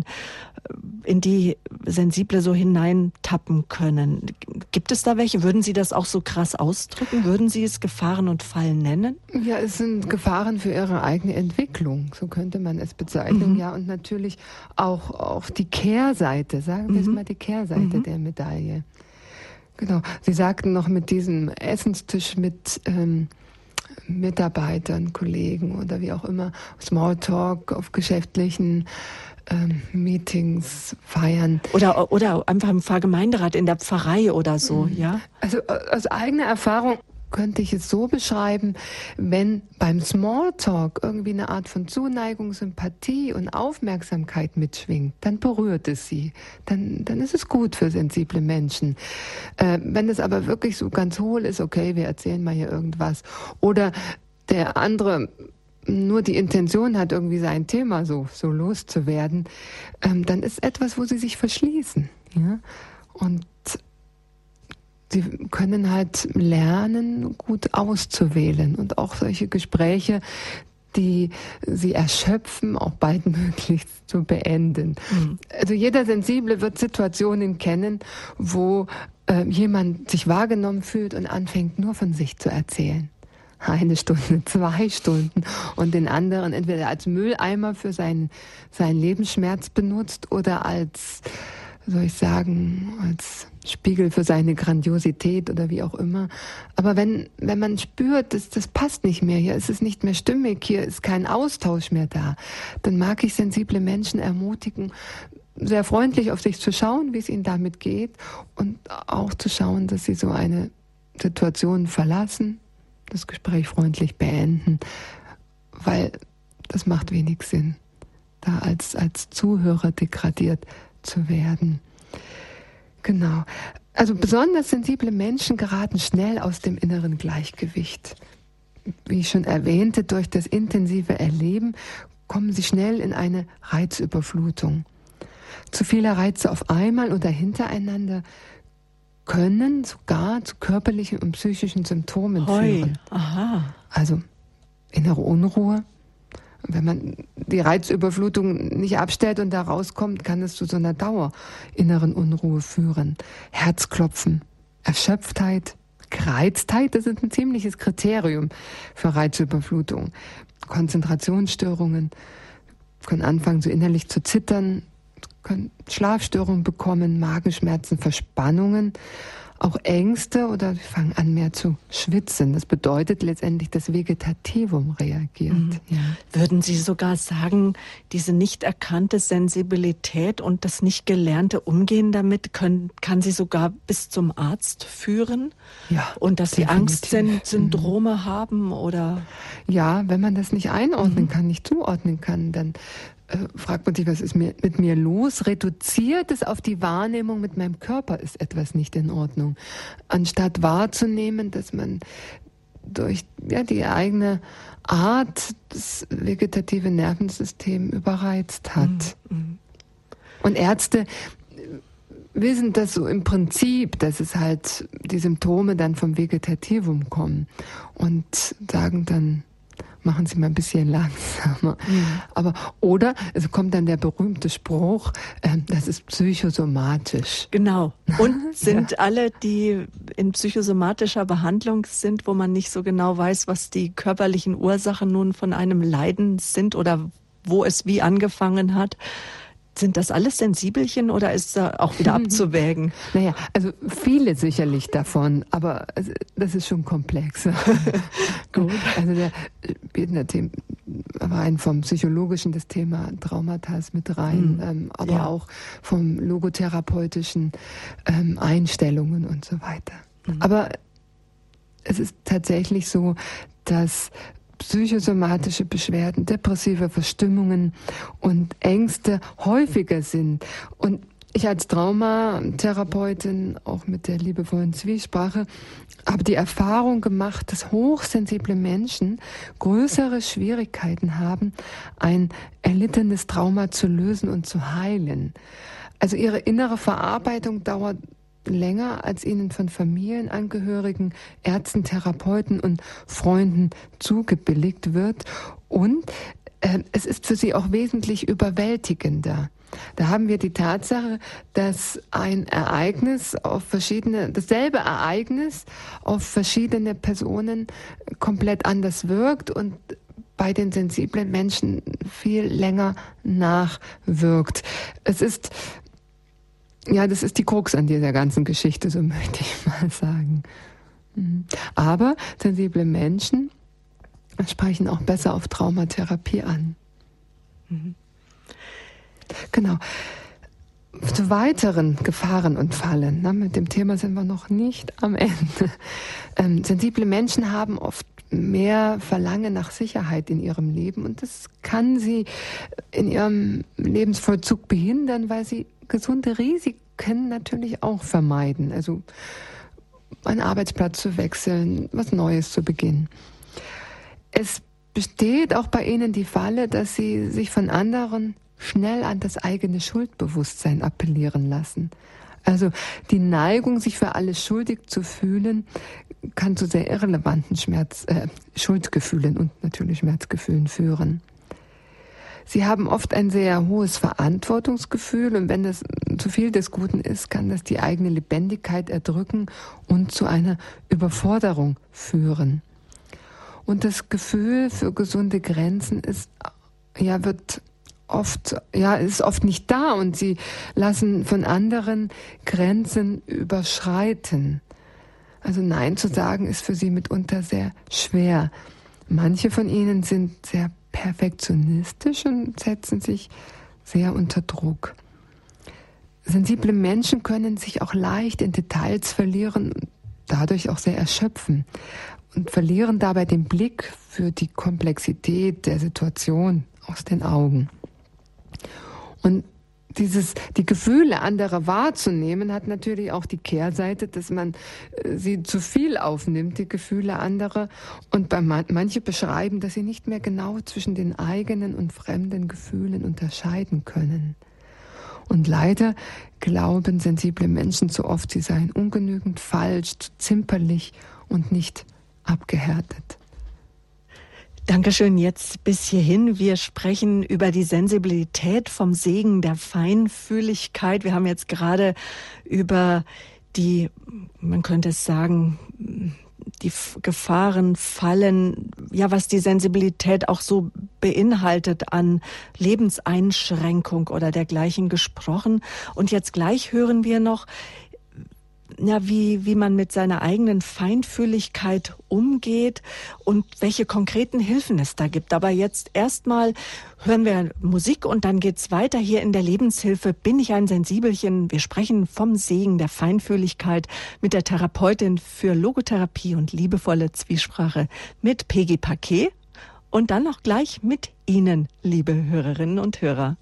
in die Sensible so hineintappen können. Gibt es da welche? Würden Sie das auch so krass ausdrücken? Würden Sie es Gefahren und Fallen nennen? Ja, es sind Gefahren für ihre eigene Entwicklung, so könnte man es bezeichnen. Ja, und natürlich auch die Kehrseite, sagen wir es mal, die Kehrseite der Medaille. Genau. Sie sagten noch mit diesem Essenstisch mit Mitarbeitern, Kollegen oder wie auch immer, Smalltalk auf geschäftlichen Meetings, Feiern. Oder einfach im Pfarrgemeinderat, in der Pfarrei oder so, ja? Also aus eigener Erfahrung könnte ich es so beschreiben, wenn beim Smalltalk irgendwie eine Art von Zuneigung, Sympathie und Aufmerksamkeit mitschwingt, dann berührt es sie. Dann ist es gut für sensible Menschen. Wenn es aber wirklich so ganz hohl ist, okay, wir erzählen mal hier irgendwas. Oder der andere nur die Intention hat, irgendwie sein Thema so loszuwerden, dann ist etwas, wo sie sich verschließen. Ja? Und sie können halt lernen, gut auszuwählen und auch solche Gespräche, die sie erschöpfen, auch baldmöglichst zu beenden. Also jeder Sensible wird Situationen kennen, wo jemand sich wahrgenommen fühlt und anfängt, nur von sich zu erzählen. 1 Stunde, 2 Stunden und den anderen entweder als Mülleimer für seinen Lebensschmerz benutzt oder als, soll ich sagen, als Spiegel für seine Grandiosität oder wie auch immer. Aber wenn man spürt, das passt nicht mehr, hier ist es nicht mehr stimmig, hier ist kein Austausch mehr da, dann mag ich sensible Menschen ermutigen, sehr freundlich auf sich zu schauen, wie es ihnen damit geht und auch zu schauen, dass sie so eine Situation verlassen, das Gespräch freundlich beenden, weil das macht wenig Sinn, da als Zuhörer degradiert zu werden. Genau. Also besonders sensible Menschen geraten schnell aus dem inneren Gleichgewicht. Wie ich schon erwähnte, durch das intensive Erleben kommen sie schnell in eine Reizüberflutung. Zu viele Reize auf einmal oder hintereinander können sogar zu körperlichen und psychischen Symptomen führen. Aha. Also innere Unruhe. Wenn man die Reizüberflutung nicht abstellt und da rauskommt, kann es zu so einer inneren Unruhe führen. Herzklopfen, Erschöpftheit, Gereiztheit, das ist ein ziemliches Kriterium für Reizüberflutung. Konzentrationsstörungen, können anfangen, so innerlich zu zittern, können Schlafstörungen bekommen, Magenschmerzen, Verspannungen, auch Ängste oder wir fangen an mehr zu schwitzen. Das bedeutet letztendlich, das Vegetativum reagiert. Ja. Würden Sie sogar sagen, diese nicht erkannte Sensibilität und das nicht gelernte Umgehen damit kann Sie sogar bis zum Arzt führen? Ja. Und dass Sie Angstsyndrome haben oder? Ja, wenn man das nicht einordnen kann, nicht zuordnen kann, dann fragt man sich, was ist mit mir los? Reduziert es auf die Wahrnehmung, mit meinem Körper ist etwas nicht in Ordnung. Anstatt wahrzunehmen, dass man durch die eigene Art das vegetative Nervensystem überreizt hat. Und Ärzte wissen das so im Prinzip, dass es halt die Symptome dann vom Vegetativum kommen und sagen dann, machen Sie mal ein bisschen langsamer. Aber, oder es kommt dann der berühmte Spruch, das ist psychosomatisch. Genau. Und sind alle, die in psychosomatischer Behandlung sind, wo man nicht so genau weiß, was die körperlichen Ursachen nun von einem Leiden sind oder wo es wie angefangen hat, sind das alles Sensibelchen oder ist da auch wieder abzuwägen? Naja, also viele sicherlich davon, aber das ist schon komplex. Gut. Also der rein vom Psychologischen das Thema Traumata mit rein, aber auch vom logotherapeutischen Einstellungen und so weiter. Aber es ist tatsächlich so, dass psychosomatische Beschwerden, depressive Verstimmungen und Ängste häufiger sind. Und ich als Traumatherapeutin, auch mit der liebevollen Zwiesprache, habe die Erfahrung gemacht, dass hochsensible Menschen größere Schwierigkeiten haben, ein erlittenes Trauma zu lösen und zu heilen. Also ihre innere Verarbeitung dauert länger, als ihnen von Familienangehörigen, Ärzten, Therapeuten und Freunden zugebilligt wird. Und es ist für sie auch wesentlich überwältigender. Da haben wir die Tatsache, dass ein Ereignis dasselbe Ereignis auf verschiedene Personen komplett anders wirkt und bei den sensiblen Menschen viel länger nachwirkt. Das ist die Krux an dieser ganzen Geschichte, so möchte ich mal sagen. Aber sensible Menschen sprechen auch besser auf Traumatherapie an. Genau. Zu weiteren Gefahren und Fallen, mit dem Thema sind wir noch nicht am Ende. Sensible Menschen haben oft mehr Verlangen nach Sicherheit in ihrem Leben und das kann sie in ihrem Lebensvollzug behindern, weil sie gesunde Risiken natürlich auch vermeiden. Also einen Arbeitsplatz zu wechseln, was Neues zu beginnen. Es besteht auch bei ihnen die Falle, dass sie sich von anderen schnell an das eigene Schuldbewusstsein appellieren lassen. Also die Neigung, sich für alles schuldig zu fühlen, kann zu sehr irrelevanten Schuldgefühlen und natürlich Schmerzgefühlen führen. Sie haben oft ein sehr hohes Verantwortungsgefühl und wenn das zu viel des Guten ist, kann das die eigene Lebendigkeit erdrücken und zu einer Überforderung führen. Und das Gefühl für gesunde Grenzen ist oft nicht da und sie lassen von anderen Grenzen überschreiten. Also Nein zu sagen ist für sie mitunter sehr schwer. Manche von ihnen sind sehr perfektionistisch und setzen sich sehr unter Druck. Sensible Menschen können sich auch leicht in Details verlieren und dadurch auch sehr erschöpfen und verlieren dabei den Blick für die Komplexität der Situation aus den Augen. Und die Gefühle anderer wahrzunehmen, hat natürlich auch die Kehrseite, dass man sie zu viel aufnimmt, die Gefühle anderer. Und manche beschreiben, dass sie nicht mehr genau zwischen den eigenen und fremden Gefühlen unterscheiden können. Und leider glauben sensible Menschen so oft, sie seien ungenügend, falsch, zu zimperlich und nicht abgehärtet. Dankeschön, jetzt bis hierhin. Wir sprechen über die Sensibilität vom Segen der Feinfühligkeit. Wir haben jetzt gerade über die, man könnte es sagen, die Gefahren, Fallen, ja, was die Sensibilität auch so beinhaltet an Lebenseinschränkung oder dergleichen gesprochen. Und jetzt gleich hören wir noch, ja, wie man mit seiner eigenen Feinfühligkeit umgeht und welche konkreten Hilfen es da gibt. Aber jetzt erstmal hören wir Musik und dann geht's weiter hier in der Lebenshilfe. Bin ich ein Sensibelchen? Wir sprechen vom Segen der Feinfühligkeit mit der Therapeutin für Logotherapie und liebevolle Zwiesprache mit Peggy Paquet und dann noch gleich mit Ihnen, liebe Hörerinnen und Hörer.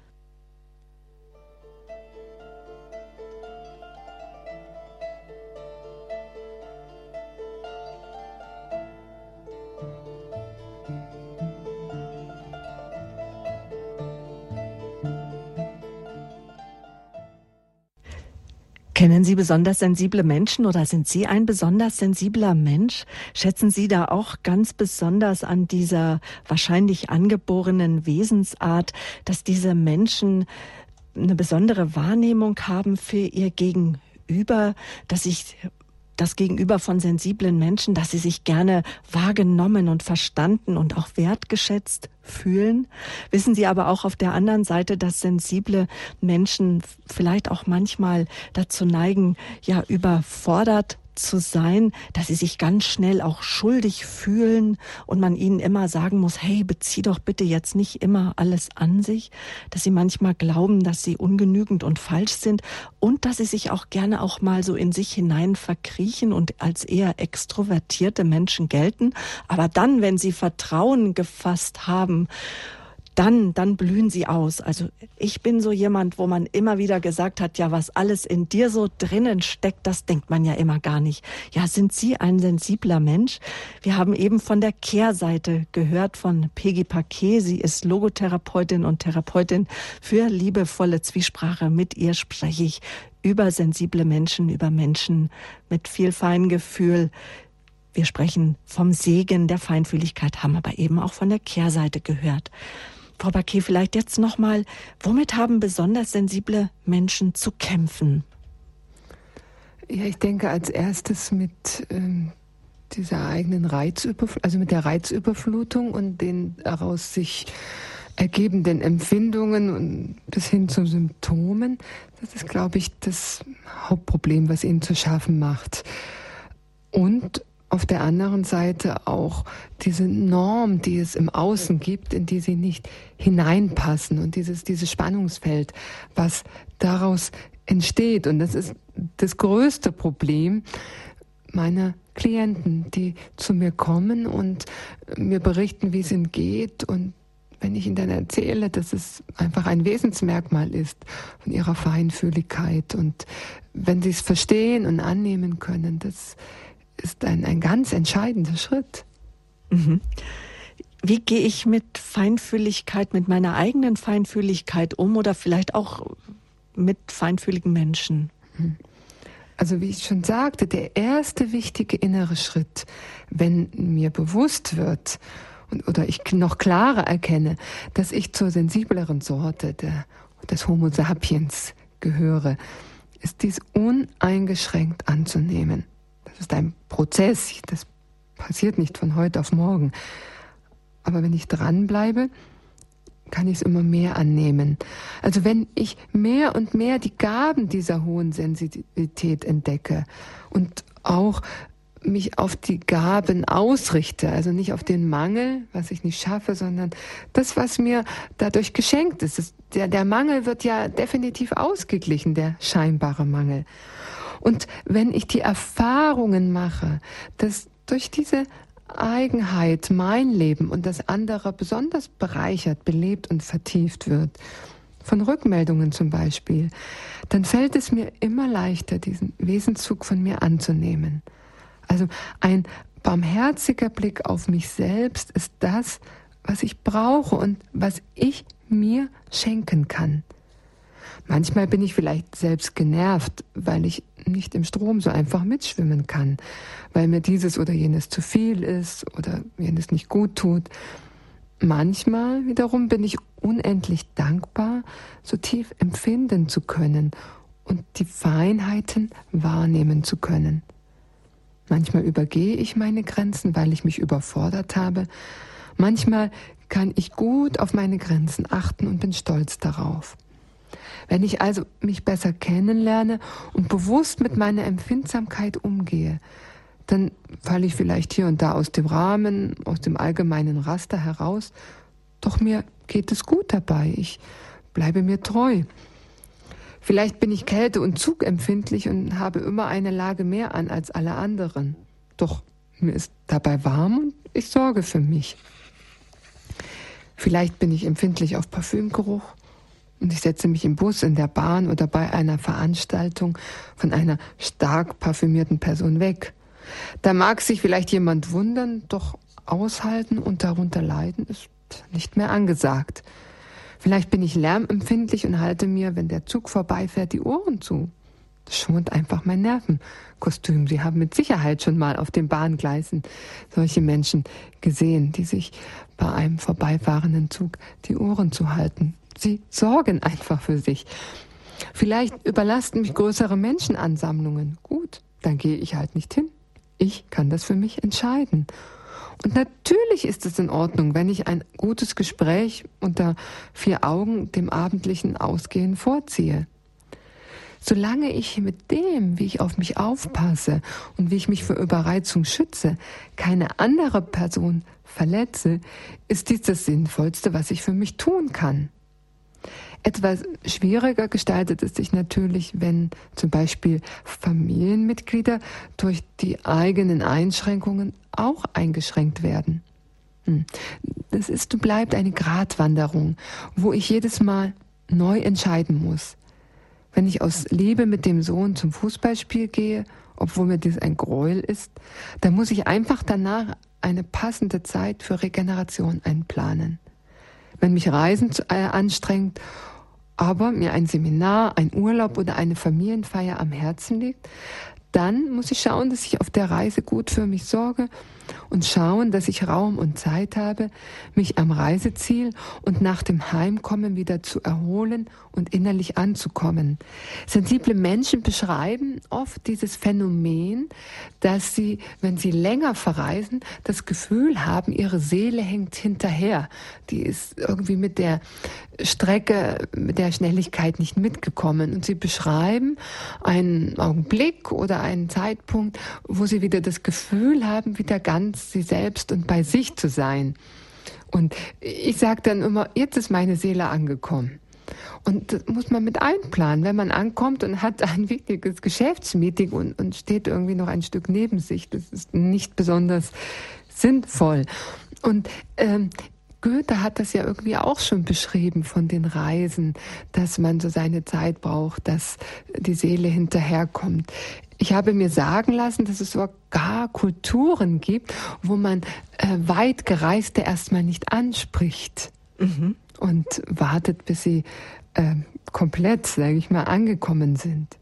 Kennen Sie besonders sensible Menschen oder sind Sie ein besonders sensibler Mensch? Schätzen Sie da auch ganz besonders an dieser wahrscheinlich angeborenen Wesensart, dass diese Menschen eine besondere Wahrnehmung haben für ihr Gegenüber, dass sich das Gegenüber von sensiblen Menschen, dass sie sich gerne wahrgenommen und verstanden und auch wertgeschätzt fühlen. Wissen Sie aber auch auf der anderen Seite, dass sensible Menschen vielleicht auch manchmal dazu neigen, ja, überfordert zu sein, dass sie sich ganz schnell auch schuldig fühlen und man ihnen immer sagen muss, hey, bezieh doch bitte jetzt nicht immer alles an sich, dass sie manchmal glauben, dass sie ungenügend und falsch sind und dass sie sich auch gerne auch mal so in sich hinein verkriechen und als eher extrovertierte Menschen gelten, aber dann, wenn sie Vertrauen gefasst haben, dann blühen sie aus. Also ich bin so jemand, wo man immer wieder gesagt hat, ja, was alles in dir so drinnen steckt, das denkt man ja immer gar nicht. Ja, sind Sie ein sensibler Mensch? Wir haben eben von der Kehrseite gehört von Peggy Paquet. Sie ist Logotherapeutin und Therapeutin für liebevolle Zwiesprache. Mit ihr spreche ich über sensible Menschen, über Menschen mit viel Feingefühl. Wir sprechen vom Segen der Feinfühligkeit, haben aber eben auch von der Kehrseite gehört. Frau Paquet, vielleicht jetzt nochmal, womit haben besonders sensible Menschen zu kämpfen? Ja, ich denke als erstes mit dieser eigenen mit der Reizüberflutung und den daraus sich ergebenden Empfindungen und bis hin zu Symptomen. Das ist, glaube ich, das Hauptproblem, was ihnen zu schaffen macht. Und auf der anderen Seite auch diese Norm, die es im Außen gibt, in die sie nicht hineinpassen und dieses Spannungsfeld, was daraus entsteht. Und das ist das größte Problem meiner Klienten, die zu mir kommen und mir berichten, wie es ihnen geht. Und wenn ich ihnen dann erzähle, dass es einfach ein Wesensmerkmal ist von ihrer Feinfühligkeit und wenn sie es verstehen und annehmen können, das ist ein ganz entscheidender Schritt. Mhm. Wie gehe ich mit Feinfühligkeit, mit meiner eigenen Feinfühligkeit um oder vielleicht auch mit feinfühligen Menschen? Also wie ich schon sagte, der erste wichtige innere Schritt, wenn mir bewusst wird oder ich noch klarer erkenne, dass ich zur sensibleren Sorte des Homo sapiens gehöre, ist dies uneingeschränkt anzunehmen. Das ist ein Prozess, das passiert nicht von heute auf morgen. Aber wenn ich dranbleibe, kann ich es immer mehr annehmen. Also wenn ich mehr und mehr die Gaben dieser hohen Sensibilität entdecke und auch mich auf die Gaben ausrichte, also nicht auf den Mangel, was ich nicht schaffe, sondern das, was mir dadurch geschenkt ist. Der Mangel wird ja definitiv ausgeglichen, der scheinbare Mangel. Und wenn ich die Erfahrungen mache, dass durch diese Eigenheit mein Leben und das anderer besonders bereichert, belebt und vertieft wird, von Rückmeldungen zum Beispiel, dann fällt es mir immer leichter, diesen Wesenszug von mir anzunehmen. Also ein barmherziger Blick auf mich selbst ist das, was ich brauche und was ich mir schenken kann. Manchmal bin ich vielleicht selbst genervt, weil ich nicht im Strom so einfach mitschwimmen kann, weil mir dieses oder jenes zu viel ist oder jenes nicht gut tut. Manchmal wiederum bin ich unendlich dankbar, so tief empfinden zu können und die Feinheiten wahrnehmen zu können. Manchmal übergehe ich meine Grenzen, weil ich mich überfordert habe. Manchmal kann ich gut auf meine Grenzen achten und bin stolz darauf. Wenn ich also mich besser kennenlerne und bewusst mit meiner Empfindsamkeit umgehe, dann falle ich vielleicht hier und da aus dem Rahmen, aus dem allgemeinen Raster heraus. Doch mir geht es gut dabei. Ich bleibe mir treu. Vielleicht bin ich kälte- und zugempfindlich und habe immer eine Lage mehr an als alle anderen. Doch mir ist dabei warm und ich sorge für mich. Vielleicht bin ich empfindlich auf Parfümgeruch und ich setze mich im Bus, in der Bahn oder bei einer Veranstaltung von einer stark parfümierten Person weg. Da mag sich vielleicht jemand wundern, doch aushalten und darunter leiden ist nicht mehr angesagt. Vielleicht bin ich lärmempfindlich und halte mir, wenn der Zug vorbeifährt, die Ohren zu. Das schont einfach mein Nervenkostüm. Sie haben mit Sicherheit schon mal auf den Bahngleisen solche Menschen gesehen, die sich bei einem vorbeifahrenden Zug die Ohren zu halten. Sie sorgen einfach für sich. Vielleicht überlasten mich größere Menschenansammlungen. Gut, dann gehe ich halt nicht hin. Ich kann das für mich entscheiden. Und natürlich ist es in Ordnung, wenn ich ein gutes Gespräch unter 4 Augen dem abendlichen Ausgehen vorziehe. Solange ich mit dem, wie ich auf mich aufpasse und wie ich mich vor Überreizung schütze, keine andere Person verletze, ist dies das Sinnvollste, was ich für mich tun kann. Etwas schwieriger gestaltet es sich natürlich, wenn zum Beispiel Familienmitglieder durch die eigenen Einschränkungen auch eingeschränkt werden. Das ist und bleibt eine Gratwanderung, wo ich jedes Mal neu entscheiden muss. Wenn ich aus Liebe mit dem Sohn zum Fußballspiel gehe, obwohl mir dies ein Gräuel ist, dann muss ich einfach danach eine passende Zeit für Regeneration einplanen. Wenn mich Reisen anstrengt, aber mir ein Seminar, ein Urlaub oder eine Familienfeier am Herzen liegt, dann muss ich schauen, dass ich auf der Reise gut für mich sorge und schauen, dass ich Raum und Zeit habe, mich am Reiseziel und nach dem Heimkommen wieder zu erholen und innerlich anzukommen. Sensible Menschen beschreiben oft dieses Phänomen, dass sie, wenn sie länger verreisen, das Gefühl haben, ihre Seele hängt hinterher. Die ist irgendwie mit der Strecke, mit der Schnelligkeit nicht mitgekommen. Und sie beschreiben einen Augenblick oder einen Zeitpunkt, wo sie wieder das Gefühl haben, wieder ganz sie selbst und bei sich zu sein. Und ich sage dann immer, jetzt ist meine Seele angekommen. Und das muss man mit einplanen, wenn man ankommt und hat ein wichtiges Geschäftsmeeting und steht irgendwie noch ein Stück neben sich. Das ist nicht besonders sinnvoll. Und Goethe hat das ja irgendwie auch schon beschrieben von den Reisen, dass man so seine Zeit braucht, dass die Seele hinterherkommt. Ich habe mir sagen lassen, dass es sogar Kulturen gibt, wo man weit Gereiste erstmal nicht anspricht und wartet, bis sie komplett, sage ich mal, angekommen sind.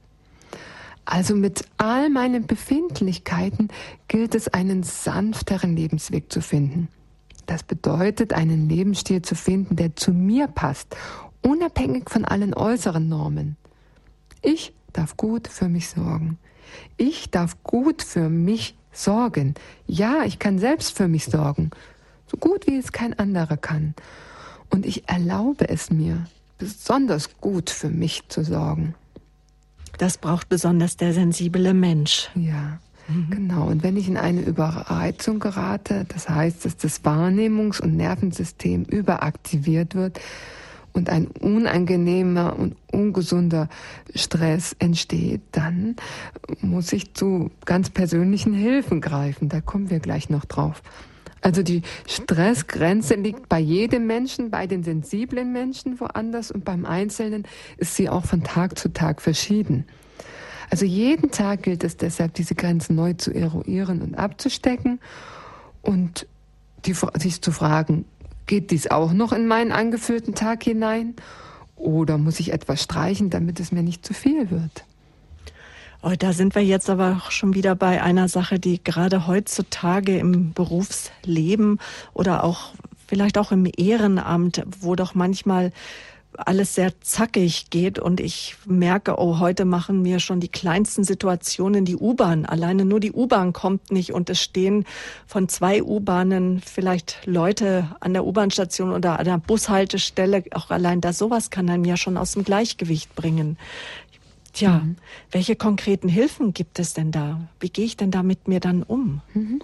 Also mit all meinen Befindlichkeiten gilt es, einen sanfteren Lebensweg zu finden. Das bedeutet, einen Lebensstil zu finden, der zu mir passt, unabhängig von allen äußeren Normen. Ich darf gut für mich sorgen. Ich darf gut für mich sorgen. Ja, ich kann selbst für mich sorgen, so gut wie es kein anderer kann. Und ich erlaube es mir, besonders gut für mich zu sorgen. Das braucht besonders der sensible Mensch. Ja. Genau, und wenn ich in eine Überreizung gerate, das heißt, dass das Wahrnehmungs- und Nervensystem überaktiviert wird und ein unangenehmer und ungesunder Stress entsteht, dann muss ich zu ganz persönlichen Hilfen greifen. Da kommen wir gleich noch drauf. Also die Stressgrenze liegt bei jedem Menschen, bei den sensiblen Menschen woanders und beim Einzelnen ist sie auch von Tag zu Tag verschieden. Also jeden Tag gilt es deshalb, diese Grenzen neu zu eruieren und abzustecken und sich zu fragen, geht dies auch noch in meinen angefüllten Tag hinein? Oder muss ich etwas streichen, damit es mir nicht zu viel wird? Oh, da sind wir jetzt aber auch schon wieder bei einer Sache, die gerade heutzutage im Berufsleben oder auch vielleicht auch im Ehrenamt, wo doch manchmal alles sehr zackig geht und ich merke, oh, heute machen mir schon die kleinsten Situationen die U-Bahn. Alleine nur die U-Bahn kommt nicht und es stehen von 2 U-Bahnen vielleicht Leute an der U-Bahn-Station oder an der Bushaltestelle. Auch allein da sowas kann einem ja schon aus dem Gleichgewicht bringen. Tja, welche konkreten Hilfen gibt es denn da? Wie gehe ich denn da mit mir dann um?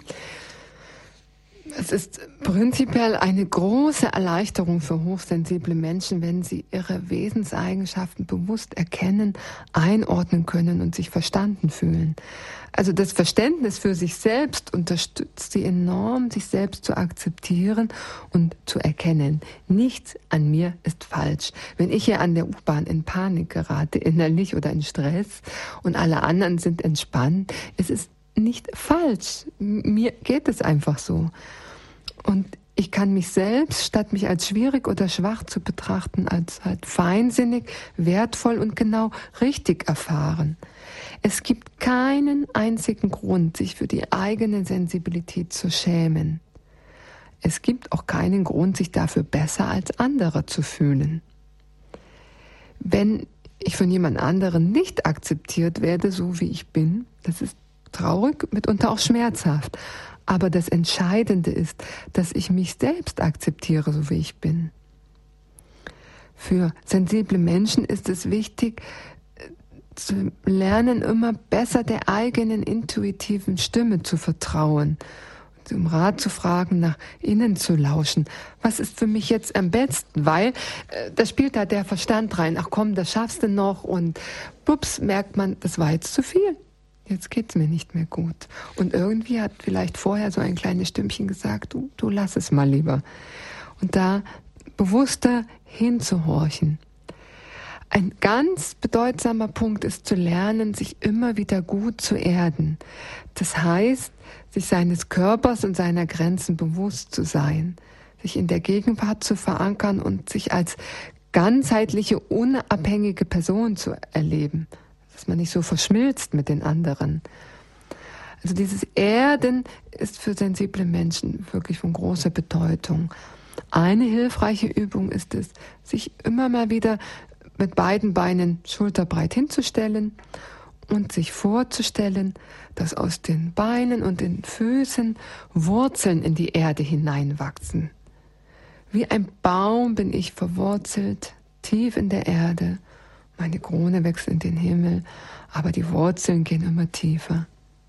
Es ist prinzipiell eine große Erleichterung für hochsensible Menschen, wenn sie ihre Wesenseigenschaften bewusst erkennen, einordnen können und sich verstanden fühlen. Also das Verständnis für sich selbst unterstützt sie enorm, sich selbst zu akzeptieren und zu erkennen. Nichts an mir ist falsch. Wenn ich hier an der U-Bahn in Panik gerate, innerlich oder in Stress und alle anderen sind entspannt, es ist nicht falsch. Mir geht es einfach so. Und ich kann mich selbst, statt mich als schwierig oder schwach zu betrachten, als halt feinsinnig, wertvoll und genau richtig erfahren. Es gibt keinen einzigen Grund, sich für die eigene Sensibilität zu schämen. Es gibt auch keinen Grund, sich dafür besser als andere zu fühlen. Wenn ich von jemand anderem nicht akzeptiert werde, so wie ich bin, das ist traurig, mitunter auch schmerzhaft. Aber das Entscheidende ist, dass ich mich selbst akzeptiere, so wie ich bin. Für sensible Menschen ist es wichtig, zu lernen, immer besser der eigenen intuitiven Stimme zu vertrauen, um Rat zu fragen, nach innen zu lauschen. Was ist für mich jetzt am besten? Weil da spielt da der Verstand rein. Ach komm, das schaffst du noch. Und bups, merkt man, das war jetzt zu viel. Jetzt geht's mir nicht mehr gut. Und irgendwie hat vielleicht vorher so ein kleines Stimmchen gesagt, du lass es mal lieber. Und da bewusster hinzuhorchen. Ein ganz bedeutsamer Punkt ist zu lernen, sich immer wieder gut zu erden. Das heißt, sich seines Körpers und seiner Grenzen bewusst zu sein, sich in der Gegenwart zu verankern und sich als ganzheitliche, unabhängige Person zu erleben. Dass man nicht so verschmilzt mit den anderen. Also dieses Erden ist für sensible Menschen wirklich von großer Bedeutung. Eine hilfreiche Übung ist es, sich immer mal wieder mit beiden Beinen schulterbreit hinzustellen und sich vorzustellen, dass aus den Beinen und den Füßen Wurzeln in die Erde hineinwachsen. Wie ein Baum bin ich verwurzelt, tief in der Erde. Meine Krone wächst in den Himmel, aber die Wurzeln gehen immer tiefer.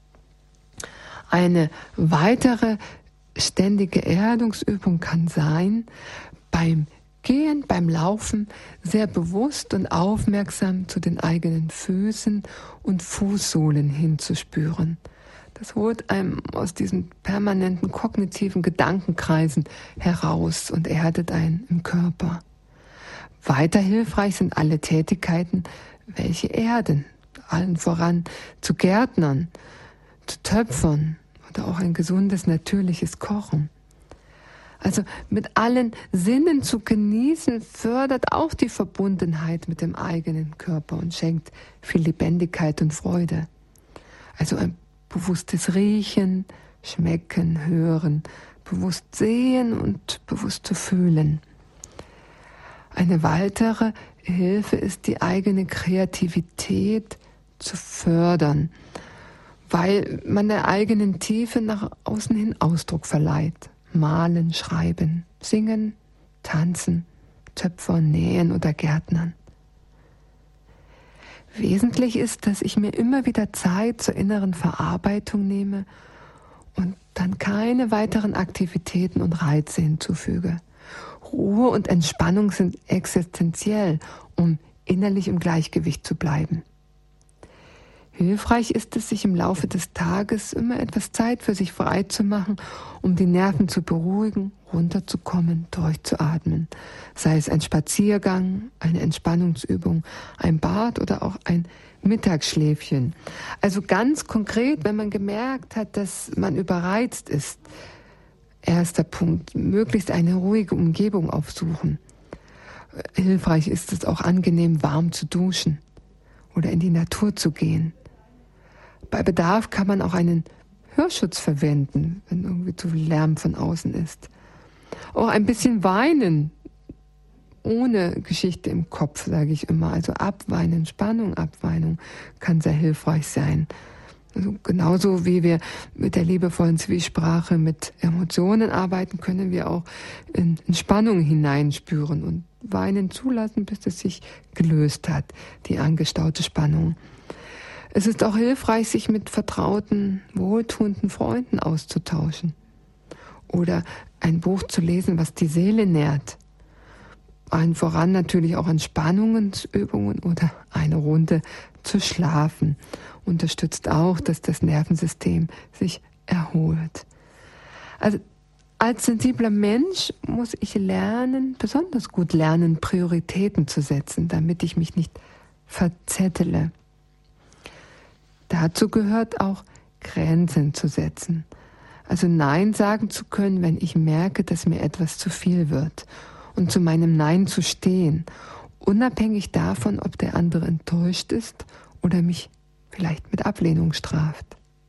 Eine weitere ständige Erdungsübung kann sein, beim Gehen, beim Laufen sehr bewusst und aufmerksam zu den eigenen Füßen und Fußsohlen hinzuspüren. Das holt einem aus diesen permanenten kognitiven Gedankenkreisen heraus und erdet einen im Körper. Weiter hilfreich sind alle Tätigkeiten, welche erden, allen voran zu Gärtnern, zu Töpfern oder auch ein gesundes, natürliches Kochen. Also mit allen Sinnen zu genießen, fördert auch die Verbundenheit mit dem eigenen Körper und schenkt viel Lebendigkeit und Freude. Also ein bewusstes Riechen, Schmecken, Hören, bewusst sehen und bewusst zu fühlen. Eine weitere Hilfe ist, die eigene Kreativität zu fördern, weil man der eigenen Tiefe nach außen hin Ausdruck verleiht. Malen, schreiben, singen, tanzen, töpfern, nähen oder gärtnern. Wesentlich ist, dass ich mir immer wieder Zeit zur inneren Verarbeitung nehme und dann keine weiteren Aktivitäten und Reize hinzufüge. Ruhe und Entspannung sind existenziell, um innerlich im Gleichgewicht zu bleiben. Hilfreich ist es, sich im Laufe des Tages immer etwas Zeit für sich frei zu machen, um die Nerven zu beruhigen, runterzukommen, durchzuatmen. Sei es ein Spaziergang, eine Entspannungsübung, ein Bad oder auch ein Mittagsschläfchen. Also ganz konkret, wenn man gemerkt hat, dass man überreizt ist, erster Punkt, möglichst eine ruhige Umgebung aufsuchen. Hilfreich ist es auch angenehm, warm zu duschen oder in die Natur zu gehen. Bei Bedarf kann man auch einen Hörschutz verwenden, wenn irgendwie zu viel Lärm von außen ist. Auch ein bisschen weinen, ohne Geschichte im Kopf, sage ich immer. Also abweinen, Abweinung kann sehr hilfreich sein. Also genauso wie wir mit der liebevollen Zwiesprache mit Emotionen arbeiten, können wir auch in Spannung hineinspüren und weinen zulassen, bis es sich gelöst hat, die angestaute Spannung. Es ist auch hilfreich, sich mit vertrauten, wohltuenden Freunden auszutauschen oder ein Buch zu lesen, was die Seele nährt. Allen voran natürlich auch Entspannungsübungen oder eine Runde zu schlafen. Unterstützt auch, dass das Nervensystem sich erholt. Also als sensibler Mensch muss ich lernen, besonders gut lernen, Prioritäten zu setzen, damit ich mich nicht verzettele. Dazu gehört auch, Grenzen zu setzen. Also Nein sagen zu können, wenn ich merke, dass mir etwas zu viel wird. Und zu meinem Nein zu stehen, unabhängig davon, ob der andere enttäuscht ist oder mich vielleicht mit Ablehnung straft.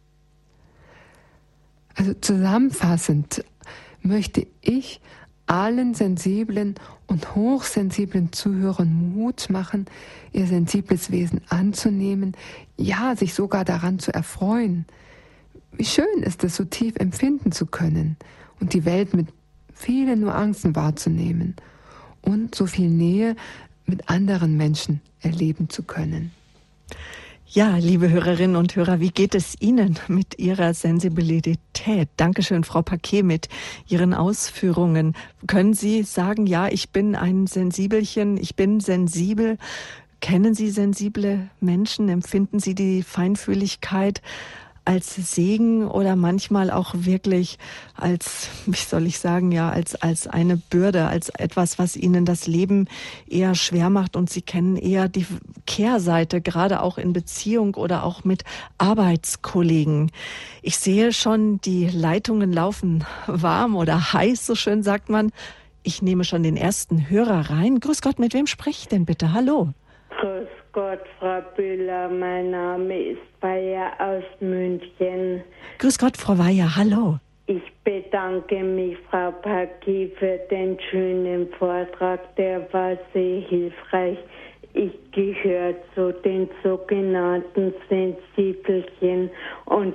Also zusammenfassend möchte ich allen sensiblen und hochsensiblen Zuhörern Mut machen, ihr sensibles Wesen anzunehmen, ja, sich sogar daran zu erfreuen. Wie schön ist es, so tief empfinden zu können und die Welt mit vielen Nuancen wahrzunehmen und so viel Nähe mit anderen Menschen erleben zu können. Ja, liebe Hörerinnen und Hörer, wie geht es Ihnen mit Ihrer Sensibilität? Dankeschön, Frau Paquet, mit Ihren Ausführungen. Können Sie sagen, ja, ich bin ein Sensibelchen, ich bin sensibel? Kennen Sie sensible Menschen? Empfinden Sie die Feinfühligkeit als Segen oder manchmal auch wirklich als, wie soll ich sagen, ja, als eine Bürde, als etwas, was ihnen das Leben eher schwer macht und sie kennen eher die Kehrseite, gerade auch in Beziehung oder auch mit Arbeitskollegen. Ich sehe schon, die Leitungen laufen warm oder heiß, so schön sagt man. Ich nehme schon den ersten Hörer rein. Grüß Gott, mit wem spreche ich denn bitte? Hallo. Grüß Gott, Frau Bühler, mein Name ist Weiher aus München. Grüß Gott, Frau Weiher, hallo. Ich bedanke mich, Frau Paquet, für den schönen Vortrag, der war sehr hilfreich. Ich gehöre zu den sogenannten Sensibelchen und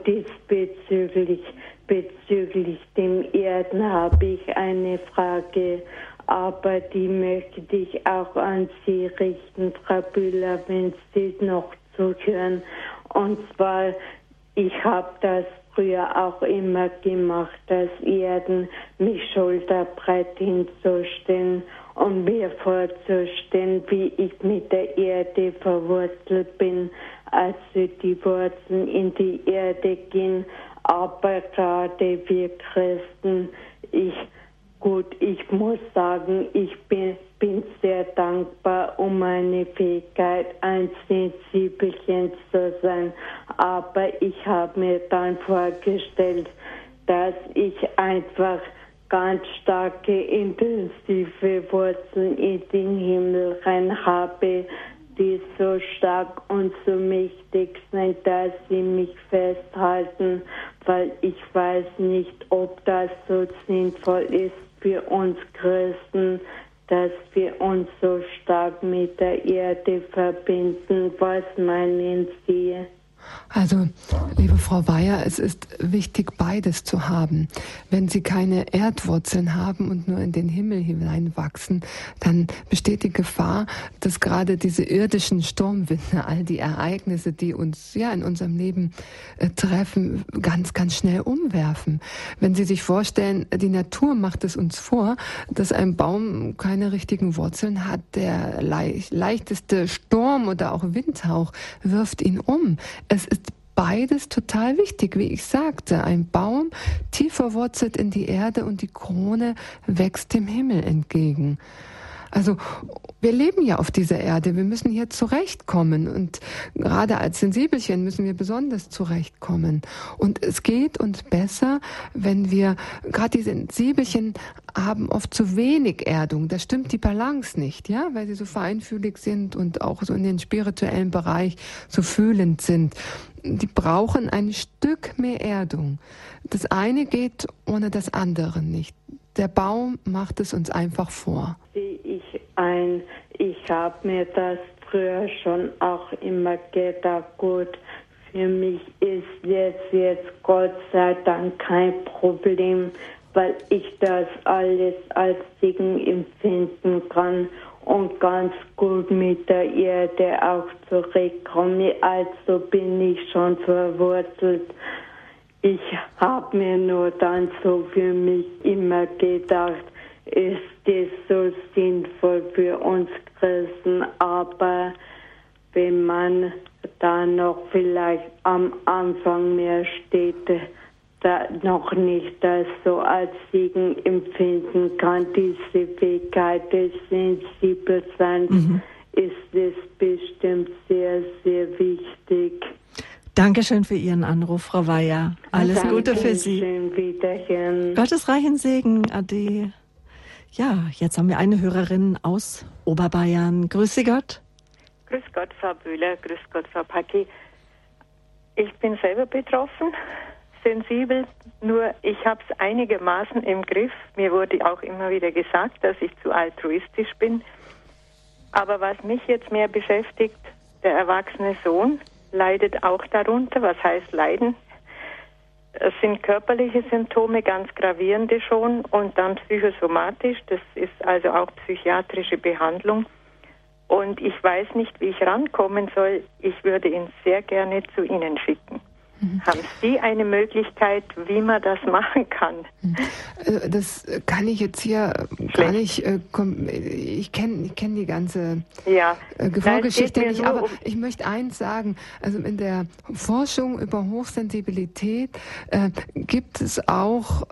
bezüglich dem Erden habe ich eine Frage. Aber die möchte ich auch an Sie richten, Frau Bühler, wenn Sie noch zuhören. Und zwar, ich habe das früher auch immer gemacht, das Erden, mich schulterbreit hinzustellen und mir vorzustellen, wie ich mit der Erde verwurzelt bin, als die Wurzeln in die Erde gehen. Aber gerade wir Christen, ich muss sagen, ich bin sehr dankbar um meine Fähigkeit, ein Sensibelchen zu sein. Aber ich habe mir dann vorgestellt, dass ich einfach ganz starke, intensive Wurzeln in den Himmel rein habe, die so stark und so mächtig sind, dass sie mich festhalten, weil ich weiß nicht, ob das so sinnvoll ist für uns Christen, dass wir uns so stark mit der Erde verbinden. Was meinen Sie? Also, liebe Frau Weiher, es ist wichtig, beides zu haben. Wenn Sie keine Erdwurzeln haben und nur in den Himmel hineinwachsen, dann besteht die Gefahr, dass gerade diese irdischen Sturmwinde, all die Ereignisse, die uns ja in unserem Leben treffen, ganz, ganz schnell umwerfen. Wenn Sie sich vorstellen, die Natur macht es uns vor, dass ein Baum keine richtigen Wurzeln hat, der leichteste Sturm oder auch Windhauch wirft ihn um. Es ist beides total wichtig, wie ich sagte. Ein Baum tief verwurzelt in die Erde und die Krone wächst dem Himmel entgegen. Also wir leben ja auf dieser Erde, wir müssen hier zurechtkommen und gerade als Sensibelchen müssen wir besonders zurechtkommen. Und es geht uns besser, wenn wir, gerade die Sensibelchen haben oft zu wenig Erdung, da stimmt die Balance nicht, ja, weil sie so feinfühlig sind und auch so in den spirituellen Bereich so fühlend sind. Die brauchen ein Stück mehr Erdung. Das eine geht ohne das andere nicht. Der Baum macht es uns einfach vor. Ich habe mir das früher schon auch immer gedacht, gut, für mich ist jetzt Gott sei Dank kein Problem, weil ich das alles als Segen empfinden kann und ganz gut mit der Erde auch zurechtkomme. Also bin ich schon verwurzelt. Ich habe mir nur dann so für mich immer gedacht, ist das so sinnvoll für uns Christen, aber wenn man da noch vielleicht am Anfang mehr steht, da noch nicht das so als Segen empfinden kann, diese Fähigkeit des Sensibelseins, ist es bestimmt sehr, sehr wichtig. Dankeschön für Ihren Anruf, Frau Weyer. Alles Gute für Sie. Wiederhin. Gottes reichen Segen, Ade. Ja, jetzt haben wir eine Hörerin aus Oberbayern. Grüße Gott. Grüß Gott, Frau Bühler. Grüß Gott, Frau Packi. Ich bin selber betroffen, sensibel, nur ich habe es einigermaßen im Griff. Mir wurde auch immer wieder gesagt, dass ich zu altruistisch bin. Aber was mich jetzt mehr beschäftigt, der erwachsene Sohn leidet auch darunter. Was heißt leiden? Es sind körperliche Symptome, ganz gravierende schon, und dann psychosomatisch, das ist also auch psychiatrische Behandlung. Und ich weiß nicht, wie ich rankommen soll. Ich würde ihn sehr gerne zu Ihnen schicken. Haben Sie eine Möglichkeit, wie man das machen kann? Das kann ich jetzt hier gar nicht. Ich kenne die ganze Vorgeschichte nicht, aber ich möchte eins sagen. Also in der Forschung über Hochsensibilität gibt es auch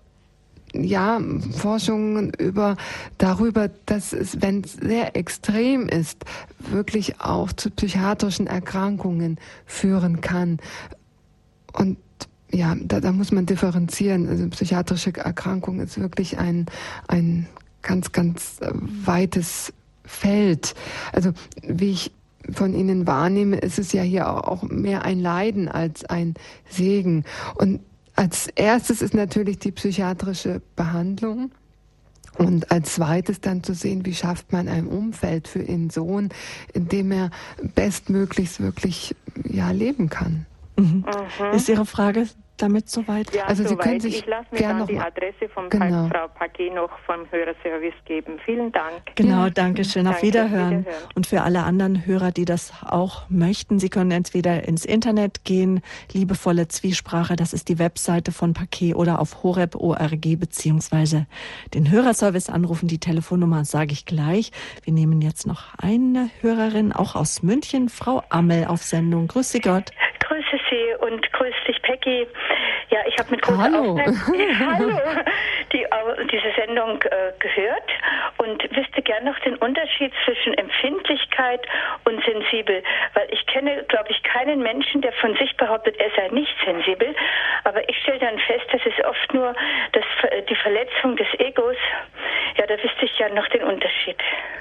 Forschungen darüber, dass es, wenn es sehr extrem ist, wirklich auch zu psychiatrischen Erkrankungen führen kann. Und ja, da muss man differenzieren. Also psychiatrische Erkrankung ist wirklich ein ganz, ganz weites Feld. Also wie ich von Ihnen wahrnehme, ist es ja hier auch mehr ein Leiden als ein Segen. Und als erstes ist natürlich die psychiatrische Behandlung. Und als zweites dann zu sehen, wie schafft man ein Umfeld für den Sohn, in dem er bestmöglichst wirklich leben kann. Ist Ihre Frage damit soweit? Ja, also Sie können sich ich lasse mir dann die Adresse von Frau Paquet noch vom Hörerservice geben. Vielen Dank. Genau, danke schön. Auf Wiederhören. Und für alle anderen Hörer, die das auch möchten, Sie können entweder ins Internet gehen, Liebevolle Zwiesprache, das ist die Webseite von Paquet, oder auf horeb.org beziehungsweise den Hörerservice anrufen. Die Telefonnummer sage ich gleich. Wir nehmen jetzt noch eine Hörerin, auch aus München, Frau Ammel auf Sendung. Grüße Gott. Grüße Sie und grüß dich, Peggy. Ja, ich habe mit großer Aufmerksamkeit diese Sendung gehört und wüsste gern noch den Unterschied zwischen Empfindlichkeit und sensibel, weil ich kenne, glaube ich, keinen Menschen, der von sich behauptet, er sei nicht sensibel, aber ich stelle dann fest, das ist oft nur die Verletzung des Egos. Ja, da wüsste ich ja noch den Unterschied.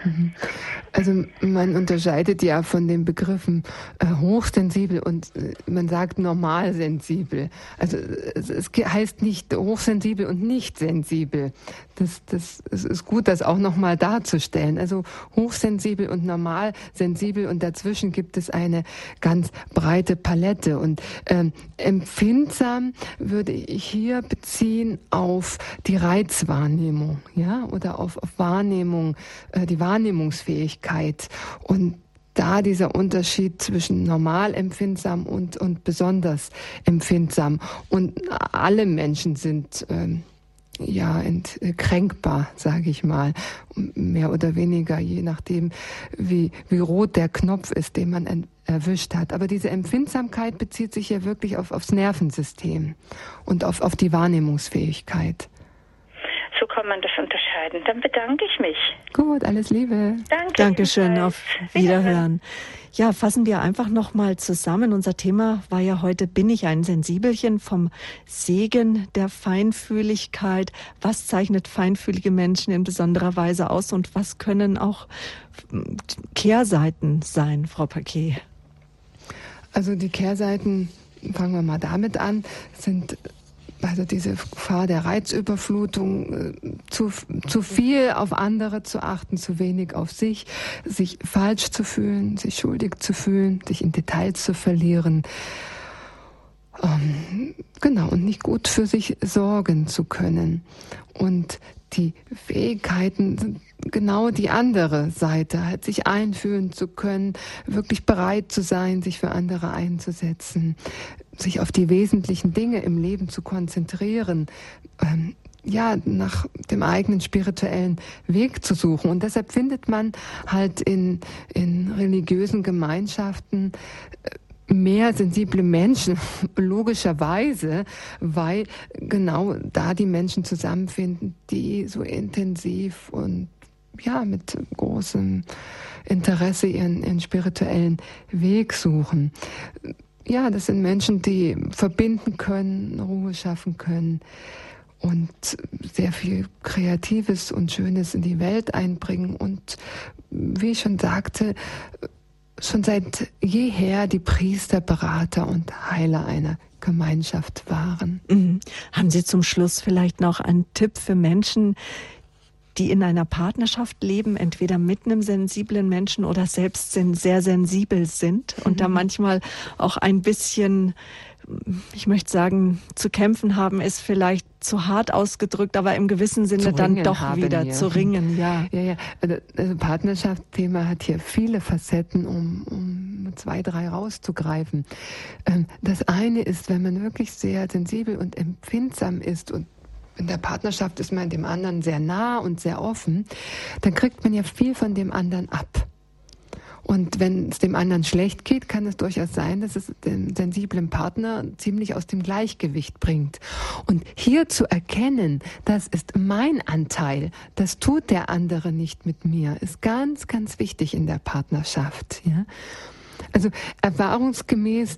Also man unterscheidet ja von den Begriffen hochsensibel und man sagt normalsensibel. Also es heißt nicht hochsensibel und nicht sensibel. Das ist gut, das auch nochmal darzustellen. Also hochsensibel und normalsensibel, und dazwischen gibt es eine ganz breite Palette. Und empfindsam würde ich hier beziehen auf die Reizwahrnehmung, oder auf Wahrnehmung, die Wahrnehmungsfähigkeit. Und da dieser Unterschied zwischen normal empfindsam und besonders empfindsam. Und alle Menschen sind kränkbar, sage ich mal, mehr oder weniger, je nachdem, wie rot der Knopf ist, den man erwischt hat. Aber diese Empfindsamkeit bezieht sich ja wirklich aufs Nervensystem und auf die Wahrnehmungsfähigkeit. So kann man das unterscheiden. Dann bedanke ich mich. Gut, alles Liebe. Dankeschön, auf Wiederhören. Ja, fassen wir einfach nochmal zusammen. Unser Thema war ja heute, bin ich ein Sensibelchen, vom Segen der Feinfühligkeit? Was zeichnet feinfühlige Menschen in besonderer Weise aus und was können auch Kehrseiten sein, Frau Paquet? Also die Kehrseiten, fangen wir mal damit an, sind also diese Gefahr der Reizüberflutung, zu viel auf andere zu achten, zu wenig auf sich falsch zu fühlen, sich schuldig zu fühlen, sich in Details zu verlieren. Genau, und nicht gut für sich sorgen zu können. Und die Fähigkeiten sind genau die andere Seite, halt sich einfühlen zu können, wirklich bereit zu sein, sich für andere einzusetzen, sich auf die wesentlichen Dinge im Leben zu konzentrieren, nach dem eigenen spirituellen Weg zu suchen. Und deshalb findet man halt in religiösen Gemeinschaften mehr sensible Menschen, logischerweise, weil genau da die Menschen zusammenfinden, die so intensiv und mit großem Interesse ihren spirituellen Weg suchen. Ja, das sind Menschen, die verbinden können, Ruhe schaffen können und sehr viel Kreatives und Schönes in die Welt einbringen und, wie ich schon sagte, schon seit jeher die Priester, Berater und Heiler einer Gemeinschaft waren. Mhm. Haben Sie zum Schluss vielleicht noch einen Tipp für Menschen, die in einer Partnerschaft leben, entweder mit einem sensiblen Menschen oder selbst sehr sensibel sind und da manchmal auch ein bisschen, ich möchte sagen, zu kämpfen haben, ist vielleicht zu hart ausgedrückt, aber im gewissen Sinne dann doch wieder zu ringen. Ja. Also Partnerschaftsthema hat hier viele Facetten, um 2, 3 rauszugreifen. Das eine ist, wenn man wirklich sehr sensibel und empfindsam ist und in der Partnerschaft ist man dem anderen sehr nah und sehr offen, dann kriegt man ja viel von dem anderen ab. Und wenn es dem anderen schlecht geht, kann es durchaus sein, dass es den sensiblen Partner ziemlich aus dem Gleichgewicht bringt. Und hier zu erkennen, das ist mein Anteil, das tut der andere nicht mit mir, ist ganz, ganz wichtig in der Partnerschaft. Ja? Also erfahrungsgemäß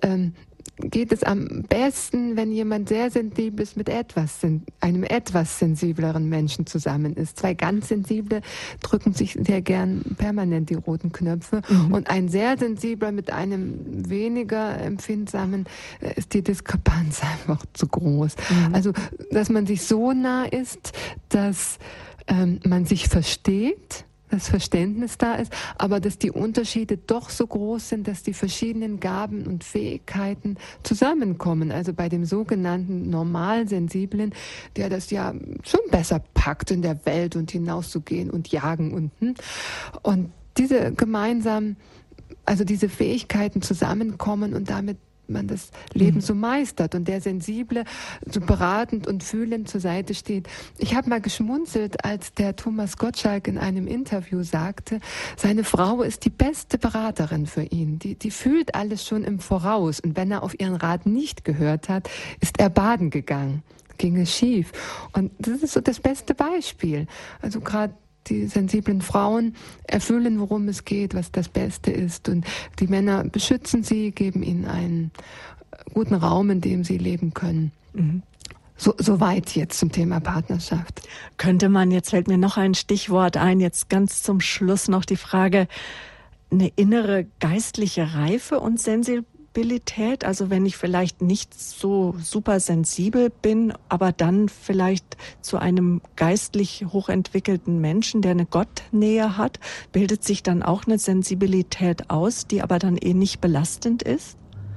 geht es am besten, wenn jemand sehr sensibel ist, mit einem etwas sensibleren Menschen zusammen ist. 2 ganz sensible drücken sich sehr gern permanent die roten Knöpfe und ein sehr sensibler mit einem weniger empfindsamen ist die Diskrepanz einfach zu groß. Also, dass man sich so nah ist, dass man sich versteht, das Verständnis da ist, aber dass die Unterschiede doch so groß sind, dass die verschiedenen Gaben und Fähigkeiten zusammenkommen. Also bei dem sogenannten Normalsensiblen, der das ja schon besser packt, in der Welt und hinauszugehen und jagen und diese diese Fähigkeiten zusammenkommen und damit man das Leben so meistert und der Sensible so beratend und fühlend zur Seite steht. Ich habe mal geschmunzelt, als der Thomas Gottschalk in einem Interview sagte, seine Frau ist die beste Beraterin für ihn. Die fühlt alles schon im Voraus und wenn er auf ihren Rat nicht gehört hat, ist er baden gegangen. Ging es schief. Und das ist so das beste Beispiel. Also gerade die sensiblen Frauen erfüllen, worum es geht, was das Beste ist. Und die Männer beschützen sie, geben ihnen einen guten Raum, in dem sie leben können. So weit jetzt zum Thema Partnerschaft. Könnte man, jetzt fällt mir noch ein Stichwort ein, jetzt ganz zum Schluss noch die Frage, eine innere geistliche Reife und Sensibilität, also wenn ich vielleicht nicht so super sensibel bin, aber dann vielleicht zu einem geistlich hochentwickelten Menschen, der eine Gottnähe hat, bildet sich dann auch eine Sensibilität aus, die aber dann nicht belastend ist?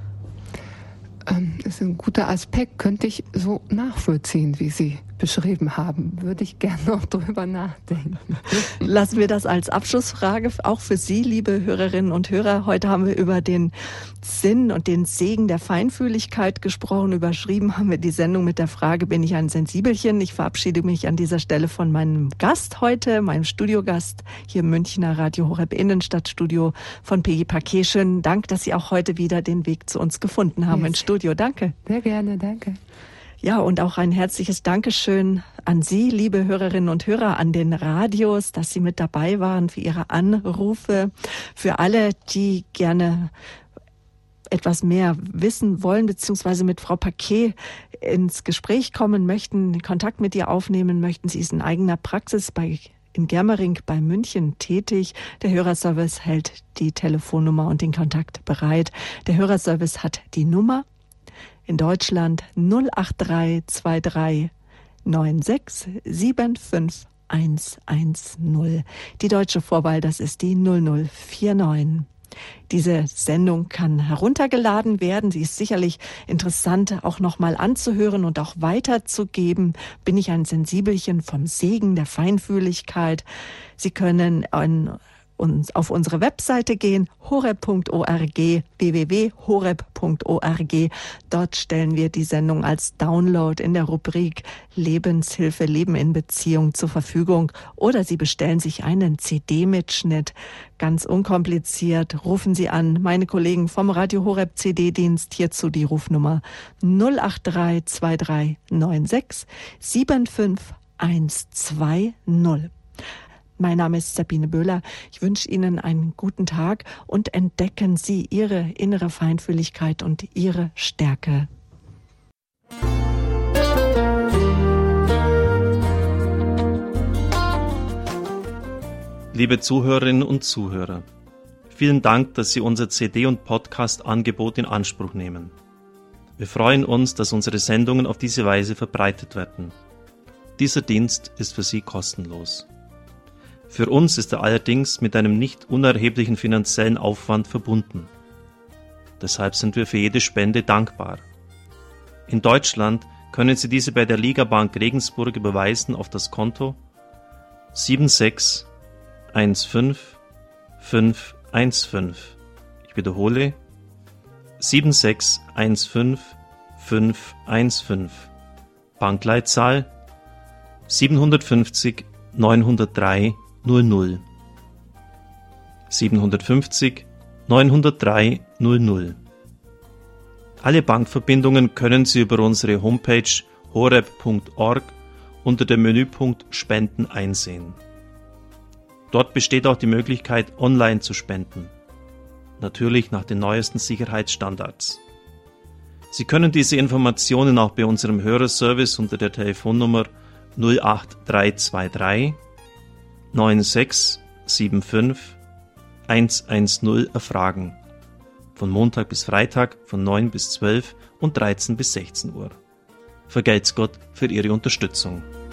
Das ist ein guter Aspekt, könnte ich so nachvollziehen, wie Sie beschrieben haben. Würde ich gerne noch drüber nachdenken. Lassen wir das als Abschlussfrage auch für Sie, liebe Hörerinnen und Hörer. Heute haben wir über den Sinn und den Segen der Feinfühligkeit gesprochen. Überschrieben haben wir die Sendung mit der Frage, bin ich ein Sensibelchen? Ich verabschiede mich an dieser Stelle von meinem Gast heute, meinem Studiogast hier im Münchner Radio Horeb Innenstadtstudio von Peggy Paquet. Schönen Dank, dass Sie auch heute wieder den Weg zu uns gefunden haben ins Studio. Danke. Sehr gerne, danke. Ja, und auch ein herzliches Dankeschön an Sie, liebe Hörerinnen und Hörer an den Radios, dass Sie mit dabei waren, für Ihre Anrufe, für alle, die gerne etwas mehr wissen wollen, beziehungsweise mit Frau Paquet ins Gespräch kommen möchten, Kontakt mit ihr aufnehmen möchten. Sie ist in eigener Praxis in Germering bei München tätig. Der Hörerservice hält die Telefonnummer und den Kontakt bereit. Der Hörerservice hat die Nummer in Deutschland 08323 96 75 110. Die deutsche Vorwahl, das ist die 0049. Diese Sendung kann heruntergeladen werden. Sie ist sicherlich interessant, auch nochmal anzuhören und auch weiterzugeben. Bin ich ein Sensibelchen vom Segen der Feinfühligkeit? Sie können auf unsere Webseite gehen, horeb.org, www.horeb.org. Dort stellen wir die Sendung als Download in der Rubrik Lebenshilfe, Leben in Beziehung zur Verfügung. Oder Sie bestellen sich einen CD-Mitschnitt. Ganz unkompliziert. Rufen Sie an. Meine Kollegen vom Radio Horeb CD-Dienst, hierzu die Rufnummer 08323 96 75 120. Mein Name ist Sabine Böhler. Ich wünsche Ihnen einen guten Tag und entdecken Sie Ihre innere Feinfühligkeit und Ihre Stärke. Liebe Zuhörerinnen und Zuhörer, vielen Dank, dass Sie unser CD- und Podcast-Angebot in Anspruch nehmen. Wir freuen uns, dass unsere Sendungen auf diese Weise verbreitet werden. Dieser Dienst ist für Sie kostenlos. Für uns ist er allerdings mit einem nicht unerheblichen finanziellen Aufwand verbunden. Deshalb sind wir für jede Spende dankbar. In Deutschland können Sie diese bei der Ligabank Regensburg überweisen auf das Konto 7615515. Ich wiederhole 7615515. Bankleitzahl 750 903 00 750 903 00. Alle Bankverbindungen können Sie über unsere Homepage horeb.org unter dem Menüpunkt Spenden einsehen. Dort besteht auch die Möglichkeit, online zu spenden. Natürlich nach den neuesten Sicherheitsstandards. Sie können diese Informationen auch bei unserem Hörerservice unter der Telefonnummer 08323 9675 110 erfragen. Von Montag bis Freitag von 9 bis 12 und 13 bis 16 Uhr. Vergelt's Gott für Ihre Unterstützung.